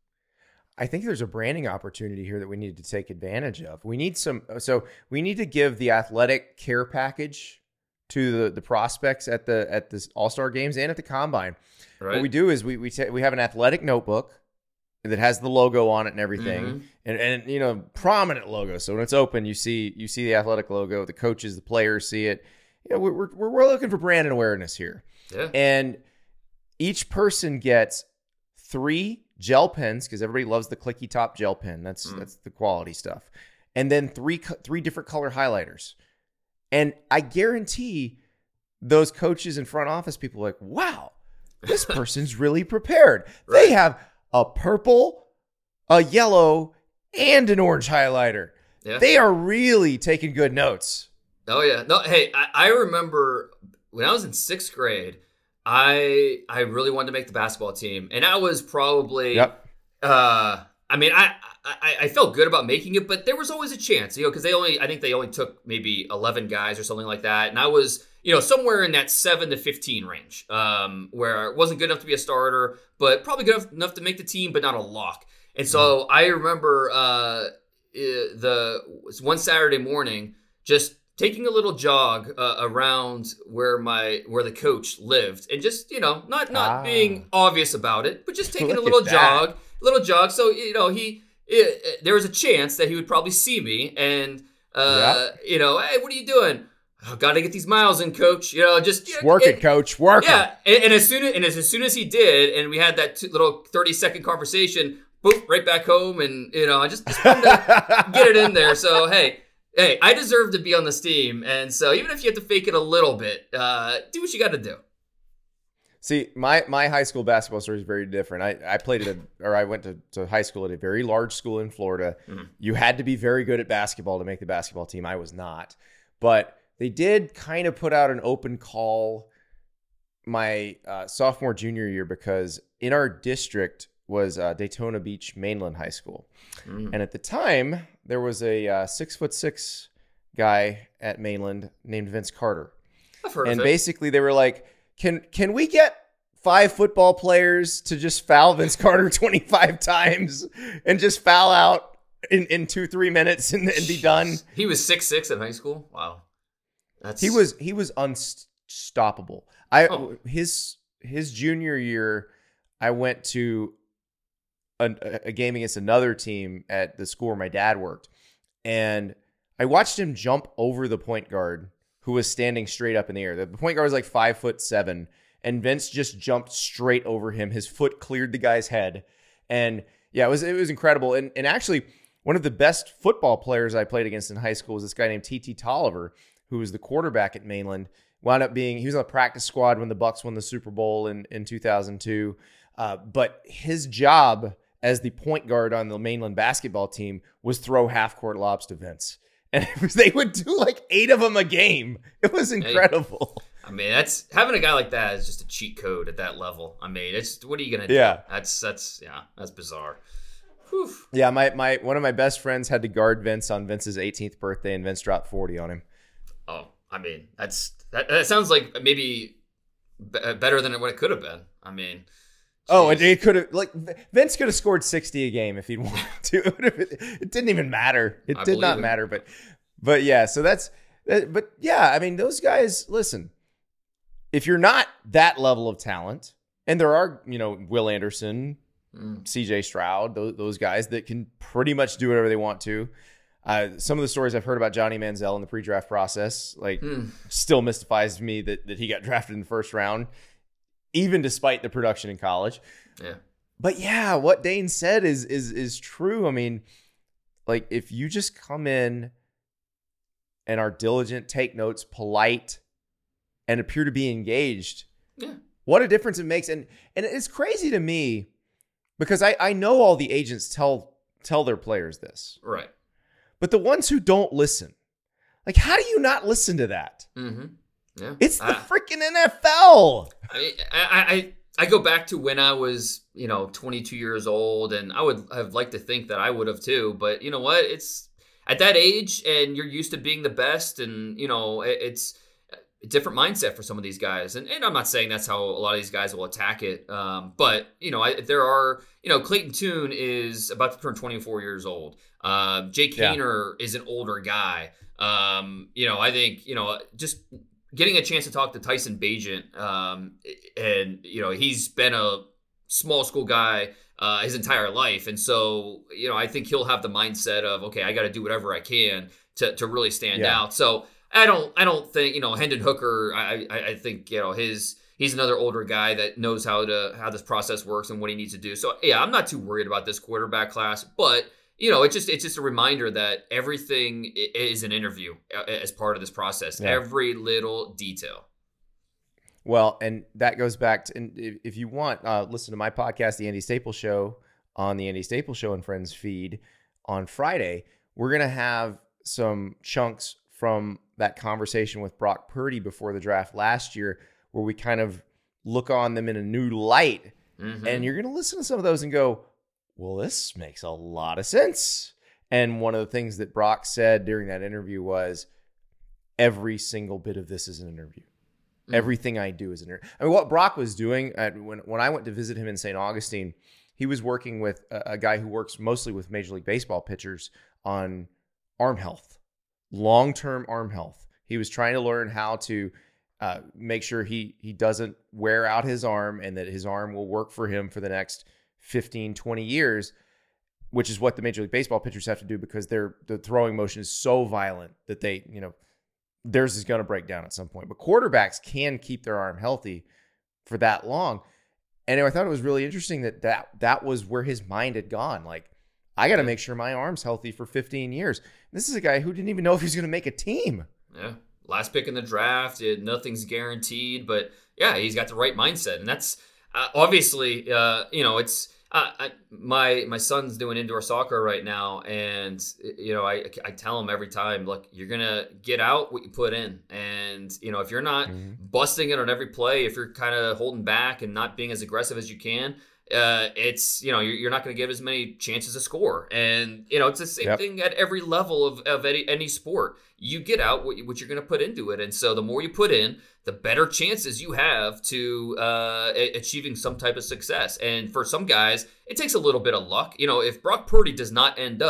[SPEAKER 7] I think there's a branding opportunity here that we need to take advantage of. We need some, so we need to give the athletic care package to the, the prospects at the at the All-Star games and at the Combine. Right. What we do is we we ta- we have an athletic notebook that has the logo on it and everything, mm-hmm. and and you know, prominent logo. So when it's open, you see you see the athletic logo. The coaches, the players see it. You know, we're we're we're looking for brand awareness here.
[SPEAKER 8] Yeah.
[SPEAKER 7] And each person gets three gel pens, because everybody loves the clicky top gel pen. That's mm. that's the quality stuff. And then three three different color highlighters. And I guarantee those coaches and front office people are like, wow, this person's really prepared. Right. They have a purple, a yellow, and an orange highlighter. Yeah. They are really taking good notes.
[SPEAKER 8] Oh, yeah. No, hey, I, I remember when I was in sixth grade, I I really wanted to make the basketball team, and I was probably,
[SPEAKER 7] yep.
[SPEAKER 8] uh, I mean, I, I I felt good about making it, but there was always a chance, you know, because they only, I think they only took maybe eleven guys or something like that, and I was, you know, somewhere in that seven to fifteen range, um, where it wasn't good enough to be a starter, but probably good enough to make the team, but not a lock. And so mm-hmm. I remember uh, the one Saturday morning, just taking a little jog uh, around where my where the coach lived, and just, you know, not not ah. being obvious about it, but just taking a little jog, little jog. So, you know, he it, there was a chance that he would probably see me, and uh, yeah. you know, hey, what are you doing? Oh, got to get these miles in, coach. You know, just,
[SPEAKER 7] just work it, it, coach. Work
[SPEAKER 8] yeah.
[SPEAKER 7] it.
[SPEAKER 8] And, and as soon as and as, as soon as he did, and we had that t- little thirty second conversation, boop, right back home, and you know, I just, just wanted to get it in there. So hey. Hey, I deserve to be on this team, and so even if you have to fake it a little bit, uh, do what you got to do.
[SPEAKER 7] See, my my high school basketball story is very different. I, I played at a, or I went to, to high school at a very large school in Florida. Mm-hmm. You had to be very good at basketball to make the basketball team. I was not, but they did kind of put out an open call my uh, sophomore junior year, because in our district was uh, Daytona Beach Mainland High School, mm. and at the time there was a uh, six foot six guy at Mainland named Vince Carter.
[SPEAKER 8] I've heard
[SPEAKER 7] and
[SPEAKER 8] of it.
[SPEAKER 7] Basically they were like, can can we get five football players to just foul Vince Carter twenty-five times and just foul out in, in two, three minutes and, and be done.
[SPEAKER 8] He was six six in high school. Wow. That's
[SPEAKER 7] He was he was unstoppable. I
[SPEAKER 8] Oh.
[SPEAKER 7] his his junior year, I went to a, a game against another team at the school where my dad worked, and I watched him jump over the point guard who was standing straight up in the air. The point guard was like five foot seven, and Vince just jumped straight over him. His foot cleared the guy's head, and yeah, it was it was incredible. And and actually, one of the best football players I played against in high school was this guy named T T Tolliver, who was the quarterback at Mainland. Wound up being, he was on the practice squad when the Bucks won the Super Bowl in, in two thousand two. Uh, but his job as the point guard on the Mainland basketball team was throw half-court lobs to Vince. And it was, they would do like eight of them a game. It was incredible.
[SPEAKER 8] I mean, that's having a guy like that is just a cheat code at that level. I mean, it's what are you gonna do?
[SPEAKER 7] Yeah.
[SPEAKER 8] That's that's yeah, that's bizarre. Whew.
[SPEAKER 7] Yeah, my my one of my best friends had to guard Vince on Vince's eighteenth birthday, and Vince dropped forty on him.
[SPEAKER 8] Oh, I mean, that's that, that sounds like maybe b- better than what it could have been. I mean, geez.
[SPEAKER 7] Oh, it, it could have, like, Vince could have scored sixty a game if he'd wanted to. It, would have, it didn't even matter. It
[SPEAKER 8] I
[SPEAKER 7] did not
[SPEAKER 8] believe it.
[SPEAKER 7] matter. But, but yeah, so that's, that, but yeah, I mean, those guys, listen, if you're not that level of talent, and there are, you know, Will Anderson,
[SPEAKER 8] Mm.
[SPEAKER 7] C J Stroud, those, those guys that can pretty much do whatever they want to. Uh, some of the stories I've heard about Johnny Manziel in the pre-draft process, like,
[SPEAKER 8] Mm.
[SPEAKER 7] still mystifies me that, that he got drafted in the first round, even despite the production in college.
[SPEAKER 8] Yeah.
[SPEAKER 7] But yeah, what Dane said is is is true. I mean, like, if you just come in and are diligent, take notes, polite, and appear to be engaged,
[SPEAKER 8] Yeah.
[SPEAKER 7] what a difference it makes. And and it's crazy to me because I, I know all the agents tell tell their players this.
[SPEAKER 8] Right.
[SPEAKER 7] But the ones who don't listen, like, how do you not listen to that?
[SPEAKER 8] Mm-hmm. Yeah.
[SPEAKER 7] It's the
[SPEAKER 8] Ah.
[SPEAKER 7] freaking N F L.
[SPEAKER 8] I, I I I go back to when I was, you know, twenty-two years old, and I would have liked to think that I would have too. But you know what? It's at that age, and you're used to being the best, and you know, it, it's a different mindset for some of these guys. And, and I'm not saying that's how a lot of these guys will attack it. Um, but you know, I, there are, you know, Clayton Tune is about to turn twenty-four years old. Uh, Jake
[SPEAKER 7] Yeah.
[SPEAKER 8] Haener is an older guy. Um, you know, I think, you know, just getting a chance to talk to Tyson Bagent, um, and, you know, he's been a small school guy uh, his entire life. And so, you know, I think he'll have the mindset of, okay, I got to do whatever I can to, to really stand
[SPEAKER 7] Yeah.
[SPEAKER 8] out. So I don't, I don't think, you know, Hendon Hooker, I, I, I think, you know, his, he's another older guy that knows how to, how this process works and what he needs to do. So yeah, I'm not too worried about this quarterback class, but you know, it's just it's just a reminder that everything is an interview as part of this process.
[SPEAKER 7] Yeah.
[SPEAKER 8] Every little detail.
[SPEAKER 7] Well, and that goes back to, and if if you want, uh, listen to my podcast, The Andy Staples Show, on the Andy Staples Show and Friends feed on Friday. We're going to have some chunks from that conversation with Brock Purdy before the draft last year, where we kind of look on them in a new light.
[SPEAKER 8] Mm-hmm.
[SPEAKER 7] And you're going to listen to some of those and go, well, this makes a lot of sense. And one of the things that Brock said during that interview was, every single bit of this is an interview. Mm-hmm. Everything I do is an interview. I mean, what Brock was doing at, when, when I went to visit him in Saint Augustine, he was working with a, a guy who works mostly with Major League Baseball pitchers on arm health, long-term arm health. He was trying to learn how to uh, make sure he he doesn't wear out his arm and that his arm will work for him for the next fifteen, twenty years, which is what the Major League Baseball pitchers have to do because their the throwing motion is so violent that they, you know, theirs is going to break down at some point. But quarterbacks can keep their arm healthy for that long. And I thought it was really interesting that that, that was where his mind had gone. Like, I got to make sure my arm's healthy for fifteen years. This is a guy who didn't even know if he was going to make a team.
[SPEAKER 8] Yeah. Last pick in the draft. It, nothing's guaranteed. But, yeah, he's got the right mindset. And that's uh, obviously, uh, you know, it's uh, I, my my son's doing indoor soccer right now. And, you know, I, I tell him every time, look, you're going to get out what you put in. And, you know, if you're not mm-hmm. busting it on every play, if you're kind of holding back and not being as aggressive as you can, uh, it's, you know, you're, you're not going to give as many chances to score. And, you know, it's the same
[SPEAKER 7] Yep.
[SPEAKER 8] thing at every level of, of any, any sport. You get out what, you, what you're going to put into it. And so the more you put in, the better chances you have to uh, a- achieving some type of success. And for some guys, it takes a little bit of luck. You know, if Brock Purdy does not end up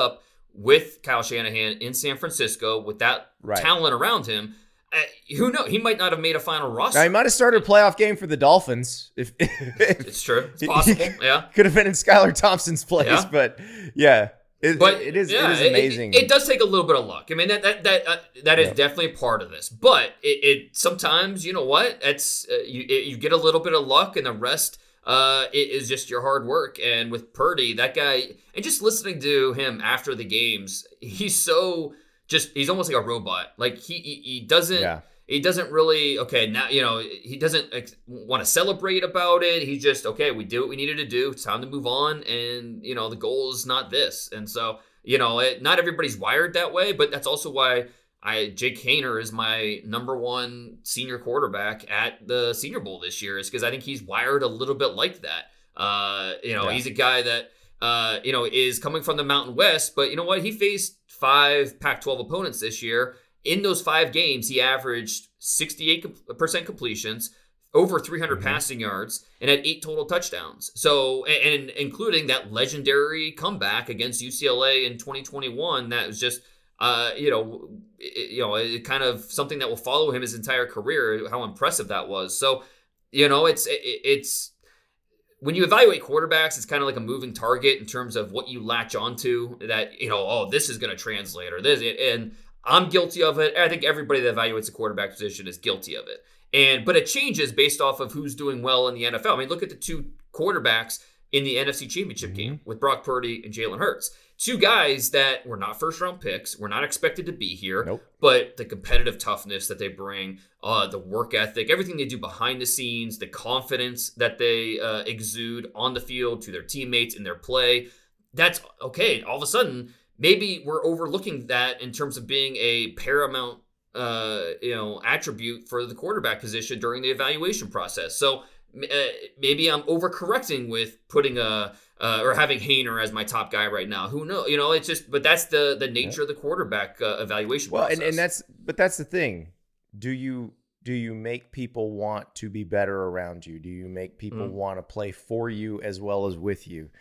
[SPEAKER 8] with Kyle Shanahan in San Francisco with that
[SPEAKER 7] right.
[SPEAKER 8] talent around him. Uh, who knows? He might not have made a final roster.
[SPEAKER 7] Now, he might have started a playoff game for the Dolphins. If, if
[SPEAKER 8] it's true, it's possible. Yeah,
[SPEAKER 7] could have been in Skylar Thompson's place,
[SPEAKER 8] yeah.
[SPEAKER 7] but yeah, it,
[SPEAKER 8] but
[SPEAKER 7] it is.
[SPEAKER 8] Yeah,
[SPEAKER 7] it is amazing.
[SPEAKER 8] It, it does take a little bit of luck. I mean, that that that uh, that is
[SPEAKER 7] yeah.
[SPEAKER 8] definitely a part of this. But it, it sometimes, you know what? It's uh, you it, you get a little bit of luck, and the rest uh, it is just your hard work. And with Purdy, that guy, and just listening to him after the games, he's so just he's almost like a robot. Like he he, he doesn't.
[SPEAKER 7] Yeah.
[SPEAKER 8] He doesn't really, okay, now, you know, he doesn't ex- want to celebrate about it. He's just, okay, we did what we needed to do. It's time to move on. And, you know, the goal is not this. And so, you know, it, not everybody's wired that way, but that's also why I Jake Haener is my number one senior quarterback at the Senior Bowl this year, is because I think he's wired a little bit like that. Uh, you know, yeah. he's a guy that, uh, you know, is coming from the Mountain West, but you know what? He faced five Pac twelve opponents this year. In those five games, he averaged sixty-eight percent completions, over three hundred mm-hmm. passing yards, and had eight total touchdowns. So, and, and including that legendary comeback against U C L A in twenty twenty-one, that was just, uh, you know, it, you know, it kind of something that will follow him his entire career. How impressive that was. So, you know, it's it, it's when you evaluate quarterbacks, it's kind of like a moving target in terms of what you latch onto. That, you know, oh, this is going to translate, or this, and I'm guilty of it. I think everybody that evaluates a quarterback position is guilty of it. And but it changes based off of who's doing well in the N F L. I mean, look at the two quarterbacks in the N F C Championship mm-hmm. game with Brock Purdy and Jalen Hurts. Two guys that were not first-round picks, were not expected to be here,
[SPEAKER 7] nope.
[SPEAKER 8] but the competitive toughness that they bring, uh, the work ethic, everything they do behind the scenes, the confidence that they uh, exude on the field to their teammates in their play, that's okay. All of a sudden, maybe we're overlooking that in terms of being a paramount, uh, you know, attribute for the quarterback position during the evaluation process. So uh, maybe I'm overcorrecting with putting a uh, or having Haener as my top guy right now. Who knows? You know, it's just, but that's the the nature yeah. of the quarterback uh, evaluation
[SPEAKER 7] well,
[SPEAKER 8] process.
[SPEAKER 7] and, and that's, but that's the thing. Do you do you make people want to be better around you? Do you make people mm. want to play for you as well as with you?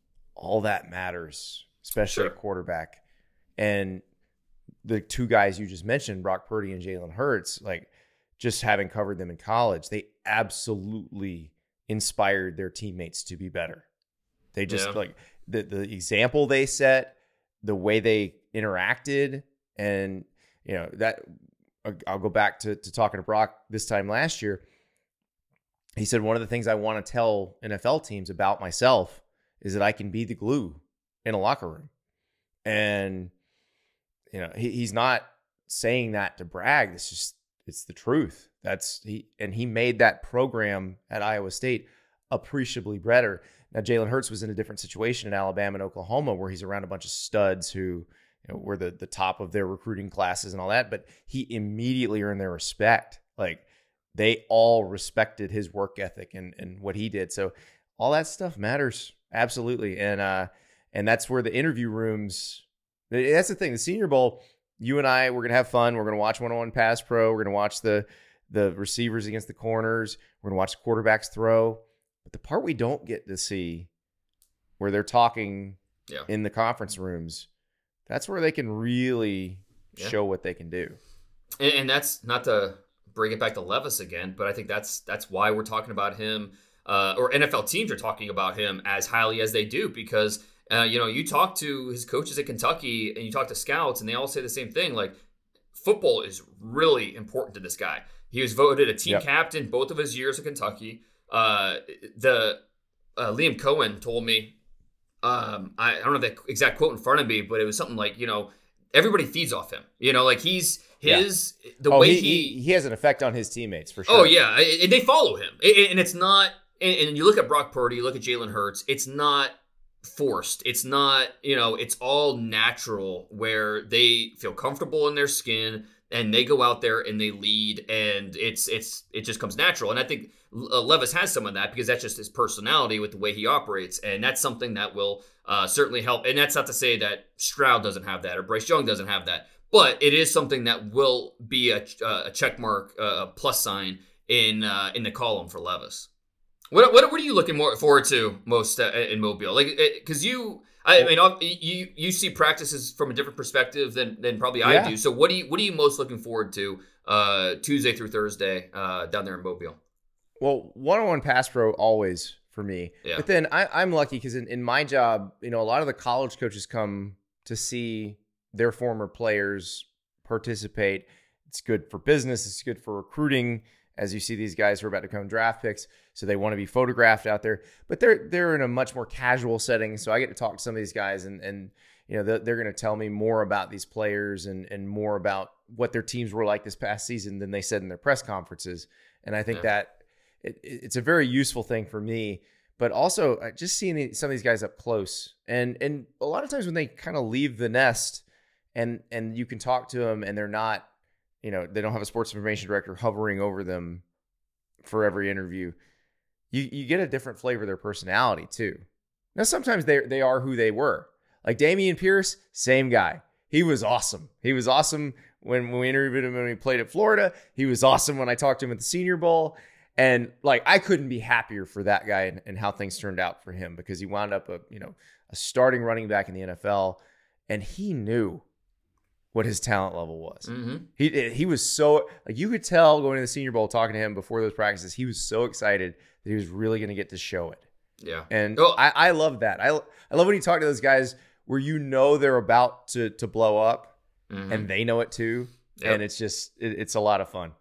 [SPEAKER 7] All that matters. Especially sure. a quarterback. And the two guys you just mentioned, Brock Purdy and Jalen Hurts, like just having covered them in college, they absolutely inspired their teammates to be better. They just yeah. like the, the example they set, the way they interacted. And, you know, that I'll go back to, to talking to Brock this time last year. He said, one of the things I want to tell N F L teams about myself is that I can be the glue in a locker room. And, you know, he, he's not saying that to brag. It's just, it's the truth. That's he, and he made that program at Iowa State appreciably better. Now, Jalen Hurts was in a different situation in Alabama and Oklahoma, where he's around a bunch of studs who, you know, were the, the top of their recruiting classes and all that, but he immediately earned their respect. Like, they all respected his work ethic and, and what he did. So all that stuff matters. Absolutely. And, uh, And that's where the interview rooms, that's the thing. The Senior Bowl, you and I, we're going to have fun. We're going to watch one-on-one pass pro. We're going to watch the the receivers against the corners. We're going to watch the quarterbacks throw. But the part we don't get to see, where they're talking yeah. in the conference rooms, that's where they can really yeah. show what they can do.
[SPEAKER 8] And, and that's not to bring it back to Levis again, but I think that's that's why we're talking about him, uh, or N F L teams are talking about him as highly as they do, because Uh, you know, you talk to his coaches at Kentucky and you talk to scouts, and they all say the same thing. Like, football is really important to this guy. He was voted a team yep. captain both of his years at Kentucky. Uh, the uh, Liam Cohen told me, um, I, I don't have the exact quote in front of me, but it was something like, you know, everybody feeds off him. You know, like he's his yeah. the
[SPEAKER 7] oh,
[SPEAKER 8] way
[SPEAKER 7] he,
[SPEAKER 8] he
[SPEAKER 7] he has an effect on his teammates for sure.
[SPEAKER 8] Oh yeah, and they follow him, and it's not. And you look at Brock Purdy, you look at Jalen Hurts. It's not forced. It's not, you know, it's all natural, where they feel comfortable in their skin and they go out there and they lead, and it's it's it just comes natural. And I think uh, Levis has some of that, because that's just his personality with the way he operates, and that's something that will uh, certainly help. And that's not to say that Stroud doesn't have that or Bryce Young doesn't have that, but it is something that will be a, a check mark, a plus sign in uh, in the column for Levis. What, what what are you looking more forward to most uh, in Mobile? Like, because you, I mean, you you see practices from a different perspective than than probably I
[SPEAKER 7] Yeah.
[SPEAKER 8] do. So what do you what are you most looking forward to uh, Tuesday through Thursday uh, down there in Mobile?
[SPEAKER 7] Well, one-on-one pass pro always for me.
[SPEAKER 8] Yeah.
[SPEAKER 7] But then I, I'm lucky because in, in my job, you know, a lot of the college coaches come to see their former players participate. It's good for business. It's good for recruiting. As you see these guys who are about to become draft picks, so they want to be photographed out there. But they're they're in a much more casual setting, so I get to talk to some of these guys, and and you know they're, they're going to tell me more about these players and and more about what their teams were like this past season than they said in their press conferences. And I think
[SPEAKER 8] Yeah.
[SPEAKER 7] that it, it's a very useful thing for me. But also uh, just seeing the, some of these guys up close, and and a lot of times when they kind of leave the nest, and and you can talk to them, and they're not. You know, they don't have a sports information director hovering over them for every interview. You you get a different flavor of their personality too. Now, sometimes they they are who they were. Like Dameon Pierce, same guy. He was awesome. He was awesome when, when we interviewed him when we played at Florida. He was awesome when I talked to him at the Senior Bowl. And like, I couldn't be happier for that guy and, and how things turned out for him, because he wound up a you know a starting running back in the N F L, and he knew what his talent level was.
[SPEAKER 8] Mm-hmm.
[SPEAKER 7] He he was so, like, you could tell going to the Senior Bowl, talking to him before those practices, he was so excited that he was really going to get to show it.
[SPEAKER 8] Yeah.
[SPEAKER 7] And
[SPEAKER 8] Oh.
[SPEAKER 7] I, I love that. I, I love when you talk to those guys where you know they're about to to blow up,
[SPEAKER 8] Mhm.
[SPEAKER 7] and they know it too.
[SPEAKER 8] Yep.
[SPEAKER 7] And it's just, it, it's a lot of fun.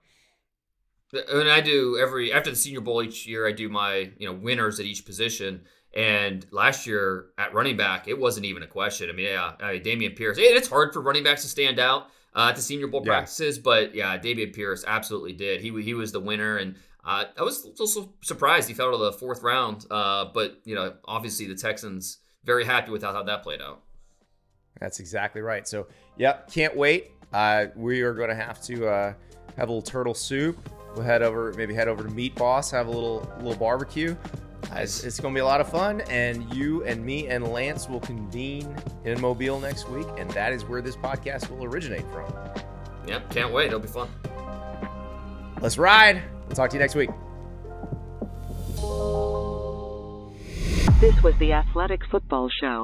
[SPEAKER 8] And I do every after the Senior Bowl each year, I do my you know winners at each position. And last year at running back, it wasn't even a question. I mean, yeah, uh, Dameon Pierce. And it's hard for running backs to stand out uh, at the Senior Bowl
[SPEAKER 7] Yeah.
[SPEAKER 8] practices, but yeah, Dameon Pierce absolutely did. He he was the winner, and uh, I was also surprised he fell to the fourth round. Uh, but you know, obviously the Texans very happy with how, how that played out.
[SPEAKER 7] That's exactly right. So, yep, can't wait. Uh, we are going to have to uh, have a little turtle soup. We'll head over, maybe head over to Meat Boss, have a little little barbecue. Uh, It's, it's going to be a lot of fun, and you and me and Lance will convene in Mobile next week, and that is where this podcast will originate from.
[SPEAKER 8] Yep, can't wait. It'll be fun.
[SPEAKER 7] Let's ride. We'll talk to you next week.
[SPEAKER 6] This was the Athletic Football Show.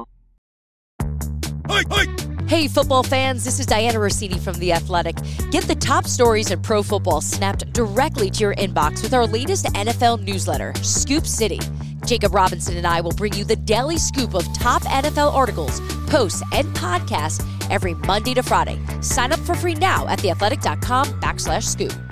[SPEAKER 12] Hey, football fans, this is Diana Rossini from The Athletic. Get the top stories in pro football snapped directly to your inbox with our latest N F L newsletter, Scoop City. Jacob Robinson and I will bring you the daily scoop of top N F L articles, posts, and podcasts every Monday to Friday. Sign up for free now at theathletic.com backslash scoop.